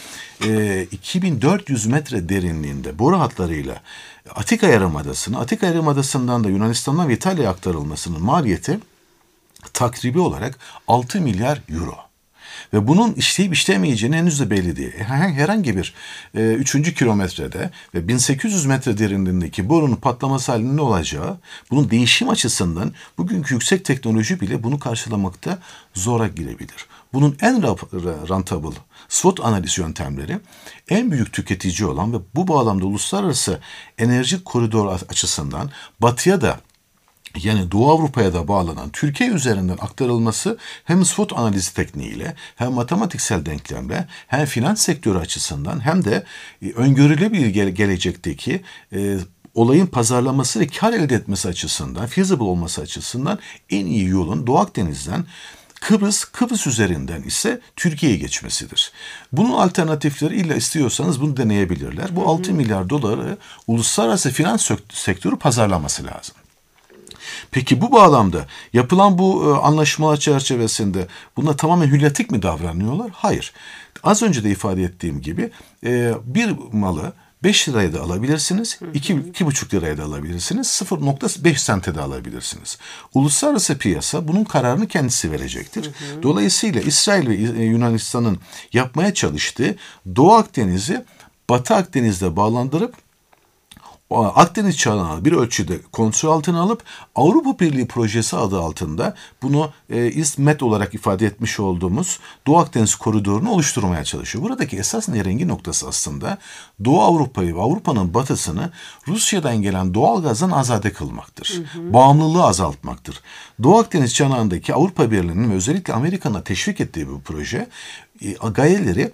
2400 metre derinliğinde boru hatlarıyla Atika Yarımadası'ndan da Yunanistan'dan ve İtalya'ya aktarılmasının maliyeti takribi olarak 6 milyar euro. Ve bunun işleyip işlemeyeceğini henüz de belli değil. Herhangi bir 3. kilometrede ve 1800 metre derinliğindeki borunun patlaması halinde ne olacağı, bunun değişim açısından bugünkü yüksek teknoloji bile bunu karşılamakta zora girebilir. Bunun en rentable SWOT analiz yöntemleri en büyük tüketici olan ve bu bağlamda uluslararası enerji koridoru açısından batıya da yani Doğu Avrupa'ya da bağlanan Türkiye üzerinden aktarılması hem SWOT analizi tekniğiyle hem matematiksel denklemle hem finans sektörü açısından hem de öngörülebilir gelecekteki olayın pazarlaması ve kar elde etmesi açısından, feasible olması açısından en iyi yolun Doğu Akdeniz'den Kıbrıs üzerinden ise Türkiye'ye geçmesidir. Bunun alternatifleri illa istiyorsanız bunu deneyebilirler. Bu 6 milyar doları uluslararası finans sektörü pazarlaması lazım. Peki bu bağlamda yapılan bu anlaşmalar çerçevesinde buna tamamen hülyatik mi davranıyorlar? Hayır. Az önce de ifade ettiğim gibi bir malı 5 liraya da alabilirsiniz, 2,5 liraya da alabilirsiniz, 0,5 sente de alabilirsiniz. Uluslararası piyasa bunun kararını kendisi verecektir. Dolayısıyla İsrail ve Yunanistan'ın yapmaya çalıştığı Doğu Akdeniz'i Batı Akdeniz'de bağlandırıp Akdeniz çanağını bir ölçüde kontrol altına alıp Avrupa Birliği projesi adı altında bunu İSMET olarak ifade etmiş olduğumuz Doğu Akdeniz koridorunu oluşturmaya çalışıyor. Buradaki esas nirengi noktası aslında Doğu Avrupa'yı ve Avrupa'nın batısını Rusya'dan gelen doğal gazdan azade kılmaktır. Bağımlılığı azaltmaktır. Doğu Akdeniz çanağındaki Avrupa Birliği'nin ve özellikle Amerika'nın teşvik ettiği bu proje gayeleri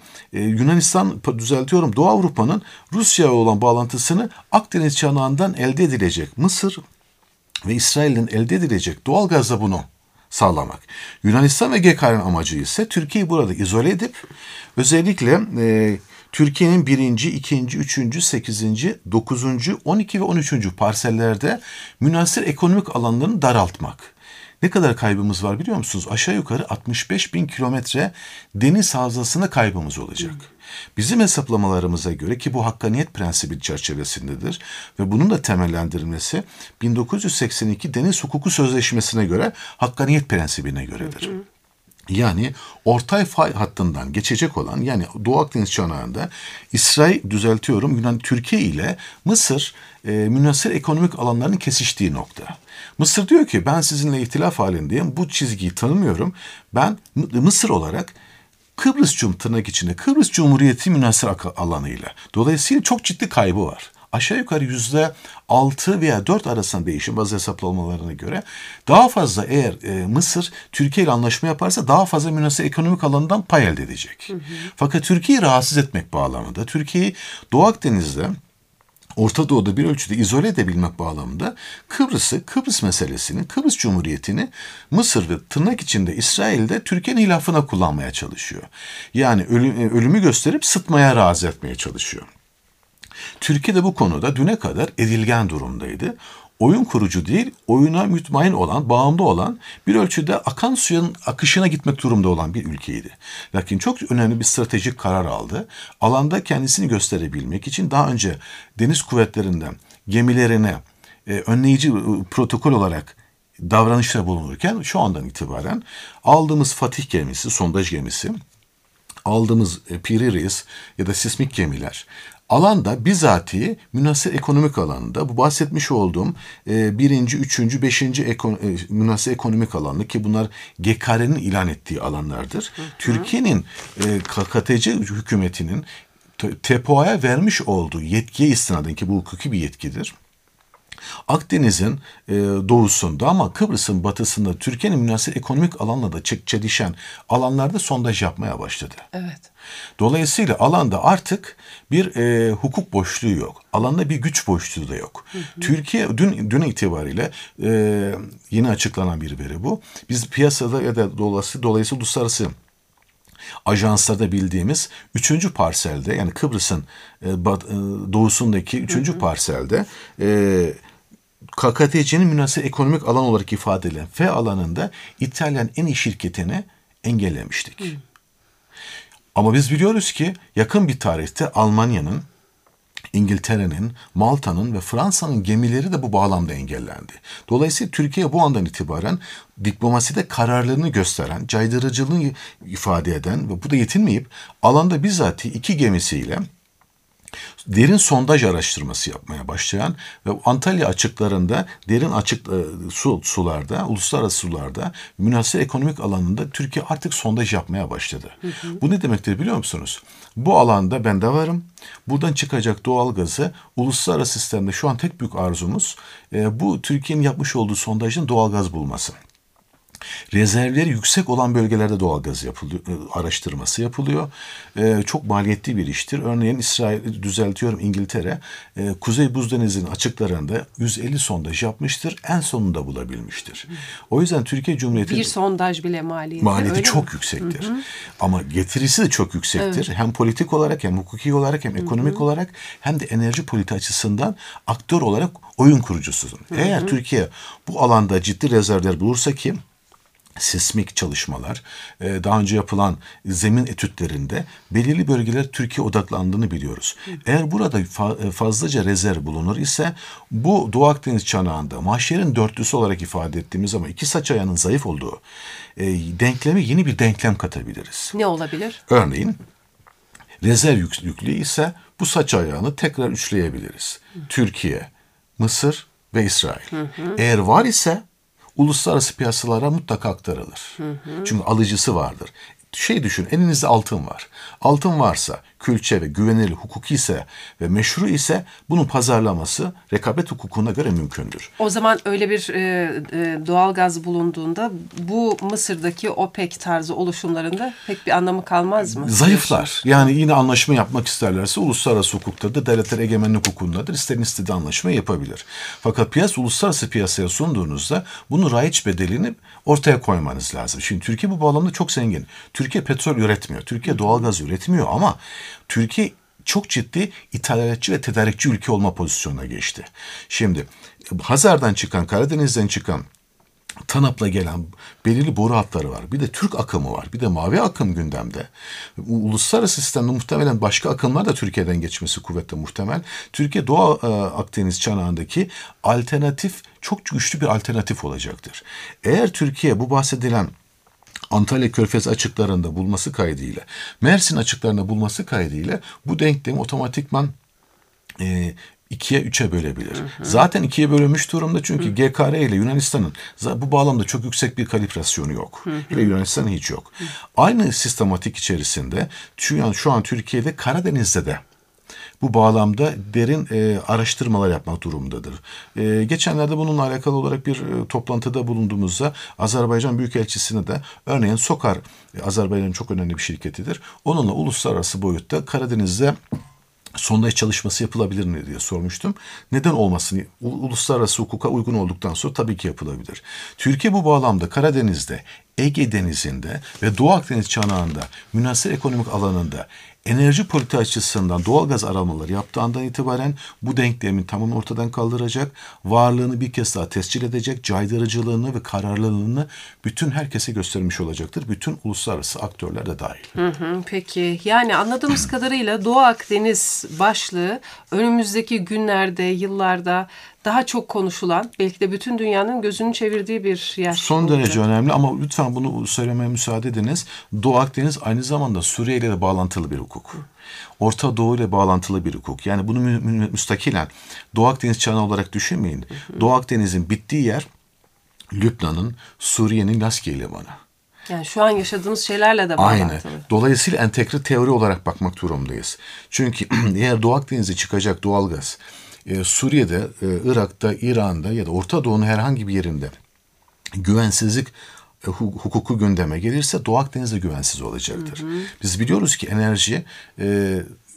Doğu Avrupa'nın Rusya'ya olan bağlantısını Akdeniz çanağından elde edilecek Mısır ve İsrail'in elde edilecek doğal gazla bunu sağlamak. Yunanistan ve GKR'ın amacı ise Türkiye'yi burada izole edip özellikle Türkiye'nin 1., 2., 3., 8., 9., 12 ve 13. parsellerde münhasır ekonomik alanlarını daraltmak. Ne kadar kaybımız var biliyor musunuz? Aşağı yukarı 65.000 kilometre deniz havzasına kaybımız olacak. Bizim hesaplamalarımıza göre ki bu hakkaniyet prensibi çerçevesindedir ve bunun da temellendirilmesi 1982 Deniz Hukuku Sözleşmesi'ne göre hakkaniyet prensibine göredir. Yani ortay fay hattından geçecek olan yani Doğu Akdeniz çanağında Türkiye ile Mısır münhasır ekonomik alanlarının kesiştiği nokta. Mısır diyor ki ben sizinle ihtilaf halindeyim, bu çizgiyi tanımıyorum. Ben Mısır olarak Kıbrıs Cumhuriyeti münhasır alanıyla. Dolayısıyla çok ciddi kaybı var. Aşağı yukarı %6 veya 4 arasında değişim bazı hesaplamalarına göre daha fazla eğer Mısır Türkiye ile anlaşma yaparsa daha fazla münhasır ekonomik alanından pay elde edecek. Fakat Türkiye'yi rahatsız etmek bağlamında Türkiye'yi Doğu Akdeniz'de Orta Doğu'da bir ölçüde izole edebilmek bağlamında Kıbrıs meselesini, Kıbrıs Cumhuriyeti'ni Mısır ve tırnak içinde İsrail'de Türkiye'nin hilafına kullanmaya çalışıyor. Yani ölümü gösterip sıtmaya razı etmeye çalışıyor. Türkiye de bu konuda düne kadar edilgen durumdaydı. Oyun kurucu değil, oyuna mütmain olan, bağımlı olan, bir ölçüde akan suyun akışına gitmek durumda olan bir ülkeydi. Lakin çok önemli bir stratejik karar aldı. Alanda kendisini gösterebilmek için daha önce deniz kuvvetlerinden gemilerine önleyici protokol olarak davranışta bulunurken şu andan itibaren aldığımız Fatih gemisi, sondaj gemisi, aldığımız Piri Reis ya da sismik gemiler alanda bizatihi münhasır ekonomik alanında bu bahsetmiş olduğum 1., 3., 5. münhasır ekonomik alanı ki bunlar GKR'nin ilan ettiği alanlardır. Türkiye'nin KKTC hükümetinin TEPOA'ya vermiş olduğu yetkiye istinaden ki bu hukuki bir yetkidir. Akdeniz'in doğusunda ama Kıbrıs'ın batısında Türkiye'nin münhasır ekonomik alanla da çelişen alanlarda sondaj yapmaya başladı. Evet. Dolayısıyla alanda artık bir hukuk boşluğu yok. Alanda bir güç boşluğu da yok. Türkiye dün itibariyle yeni açıklanan bir veri bu. Biz piyasada ya da dolayısıyla uluslararası ajanslarda bildiğimiz 3. parselde, yani Kıbrıs'ın doğusundaki 3. parselde KKTC'nin münhasır ekonomik alan olarak ifade edilen F alanında İtalyan en iyi şirketini engellemiştik. Ama biz biliyoruz ki yakın bir tarihte Almanya'nın, İngiltere'nin, Malta'nın ve Fransa'nın gemileri de bu bağlamda engellendi. Dolayısıyla Türkiye bu andan itibaren diplomaside kararlılığını gösteren, caydırıcılığını ifade eden ve bu da yetinmeyip alanda bizatihi 2 gemisiyle derin sondaj araştırması yapmaya başlayan ve Antalya açıklarında, derin açık sularda, uluslararası sularda, münhasır ekonomik alanında Türkiye artık sondaj yapmaya başladı. Bu ne demektir biliyor musunuz? Bu alanda ben de varım. Buradan çıkacak doğalgazı uluslararası sistemde şu an tek büyük arzumuz bu Türkiye'nin yapmış olduğu sondajın doğalgaz bulması. Rezervleri yüksek olan bölgelerde doğalgaz araştırması yapılıyor. Çok maliyetli bir iştir. Örneğin İngiltere, Kuzey Buz Denizi'nin açıklarında 150 sondaj yapmıştır. En sonunda bulabilmiştir. O yüzden Türkiye Cumhuriyeti...
Bir sondaj bile maliyeti
çok yüksektir. Ama getirisi de çok yüksektir. Evet. Hem politik olarak, hem hukuki olarak, hem ekonomik olarak, hem de enerji politiği açısından aktör olarak oyun kurucusudur. Eğer Türkiye bu alanda ciddi rezervler bulursa ki sismik çalışmalar, daha önce yapılan zemin etütlerinde belirli bölgeler Türkiye odaklandığını biliyoruz. Eğer burada fazlaca rezerv bulunur ise bu Doğu Akdeniz çanağında mahşerin dörtlüsü olarak ifade ettiğimiz ama 2 saç ayağının zayıf olduğu denkleme yeni bir denklem katabiliriz.
Ne olabilir?
Örneğin rezerv yüklü ise bu saç ayağını tekrar üçleyebiliriz. Türkiye, Mısır ve İsrail. Eğer var ise uluslararası piyasalara mutlaka aktarılır. Çünkü alıcısı vardır. Düşün, elinizde altın var. Altın varsa, külçe ve güvenilir hukuki ise ve meşru ise bunun pazarlaması rekabet hukukuna göre mümkündür.
O zaman öyle bir doğalgaz bulunduğunda bu Mısır'daki OPEC tarzı oluşumlarında pek bir anlamı kalmaz mı?
Zayıflar. Yani yine anlaşma yapmak isterlerse uluslararası hukukta da devletler egemenlik hukukundadır. İstediği anlaşma yapabilir. Fakat uluslararası piyasaya sunduğunuzda bunu raiç bedelini ortaya koymanız lazım. Şimdi Türkiye bu bağlamda çok zengin. Türkiye petrol üretmiyor. Türkiye doğalgaz üretmiyor ama Türkiye çok ciddi ithalatçı ve tedarikçi ülke olma pozisyonuna geçti. Şimdi Hazar'dan çıkan, Karadeniz'den çıkan, TANAP'la gelen belirli boru hatları var. Bir de Türk akımı var. Bir de mavi akım gündemde. Uluslararası sistemde muhtemelen başka akımlar da Türkiye'den geçmesi kuvvetle muhtemel. Türkiye Doğu Akdeniz çanağındaki alternatif, çok güçlü bir alternatif olacaktır. Eğer Türkiye bu bahsedilen Antalya Körfez açıklarında bulması kaydıyla, Mersin açıklarında bulması kaydıyla bu denklemi otomatikman 2'ye 3'e bölebilir. Zaten 2'ye bölünmüş durumda çünkü GKR ile Yunanistan'ın bu bağlamda çok yüksek bir kalibrasyonu yok. Ile Yunanistan'ın hiç yok. Aynı sistematik içerisinde şu an Türkiye'de Karadeniz'de de bu bağlamda derin araştırmalar yapmak durumundadır. Geçenlerde bununla alakalı olarak bir toplantıda bulunduğumuzda Azerbaycan Büyükelçisi'ne de örneğin SOKAR, Azerbaycan'ın çok önemli bir şirketidir. Onunla uluslararası boyutta Karadeniz'de sondaj çalışması yapılabilir mi diye sormuştum. Neden olmasın? Uluslararası hukuka uygun olduktan sonra tabii ki yapılabilir. Türkiye bu bağlamda Karadeniz'de, Ege Denizi'nde ve Doğu Akdeniz çanağında, münhasır ekonomik alanında enerji politiği açısından doğalgaz aramaları yaptığı andan itibaren bu denklemin tamamını ortadan kaldıracak, varlığını bir kez daha tescil edecek, caydırıcılığını ve kararlılığını bütün herkese göstermiş olacaktır. Bütün uluslararası aktörler de dahil.
Peki, yani anladığımız kadarıyla Doğu Akdeniz başlığı önümüzdeki günlerde, yıllarda daha çok konuşulan, belki de bütün dünyanın gözünü çevirdiği bir yer.
Son derece önemli ama lütfen bunu söylemeye müsaade ediniz. Doğu Akdeniz aynı zamanda Suriye ile de bağlantılı bir hukuk. Orta Doğu ile bağlantılı bir hukuk. Yani bunu müstakilen Doğu Akdeniz çanağı olarak düşünmeyin. Doğu Akdeniz'in bittiği yer Lübnan'ın, Suriye'nin Laskiye limanı.
Yani şu an yaşadığımız şeylerle de bağlantılı.
Aynen. Dolayısıyla entegre teori olarak bakmak durumundayız. Çünkü eğer Doğu Akdeniz'e çıkacak doğalgaz Suriye'de, Irak'ta, İran'da ya da Orta Doğu'nun herhangi bir yerinde güvensizlik hukuku gündeme gelirse Doğu Akdeniz'de güvensiz olacaktır. Biz biliyoruz ki enerji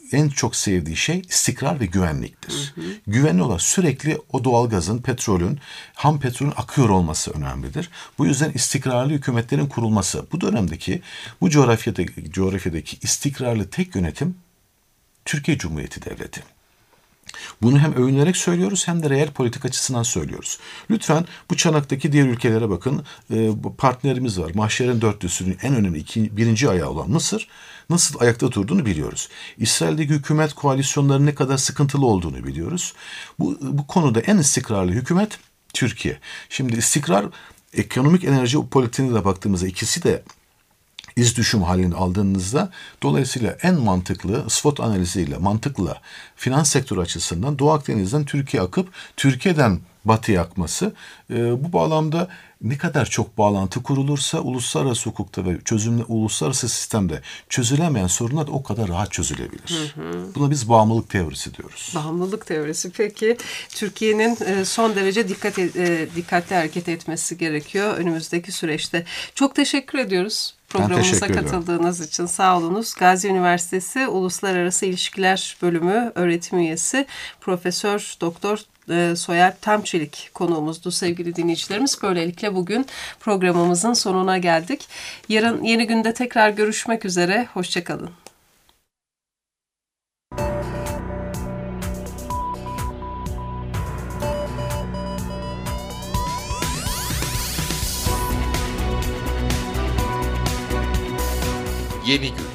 en çok sevdiği şey istikrar ve güvenliktir. Güvenli olan sürekli o doğalgazın, petrolün, ham petrolün akıyor olması önemlidir. Bu yüzden istikrarlı hükümetlerin kurulması, bu dönemdeki, bu coğrafyadaki istikrarlı tek yönetim Türkiye Cumhuriyeti Devleti. Bunu hem övünerek söylüyoruz hem de reel politik açısından söylüyoruz. Lütfen bu çanaktaki diğer ülkelere bakın. Partnerimiz var. Mahşerin dörtlüsünün en önemli birinci ayağı olan Mısır nasıl ayakta durduğunu biliyoruz. İsrail'deki hükümet koalisyonlarının ne kadar sıkıntılı olduğunu biliyoruz. Bu konuda en istikrarlı hükümet Türkiye. Şimdi istikrar, ekonomik enerji politiğine de baktığımızda ikisi de iz düşüm halini aldığınızda dolayısıyla en mantıklı SWOT analiziyle mantıkla finans sektörü açısından Doğu Akdeniz'den Türkiye akıp Türkiye'den batıya akması, bu bağlamda ne kadar çok bağlantı kurulursa uluslararası hukukta ve uluslararası sistemde çözülemeyen sorunlar da o kadar rahat çözülebilir. Buna biz bağımlılık teorisi diyoruz.
Bağımlılık teorisi. Peki Türkiye'nin son derece dikkatli hareket etmesi gerekiyor önümüzdeki süreçte. Çok teşekkür ediyoruz programımıza katıldığınız için. Sağ olunuz. Gazi Üniversitesi Uluslararası İlişkiler Bölümü öğretim üyesi Profesör Doktor Soyer Tamçelik konuğumuzdu sevgili dinleyicilerimiz. Böylelikle bugün programımızın sonuna geldik. Yarın yeni günde tekrar görüşmek üzere. Hoşçakalın.
Yeni gün.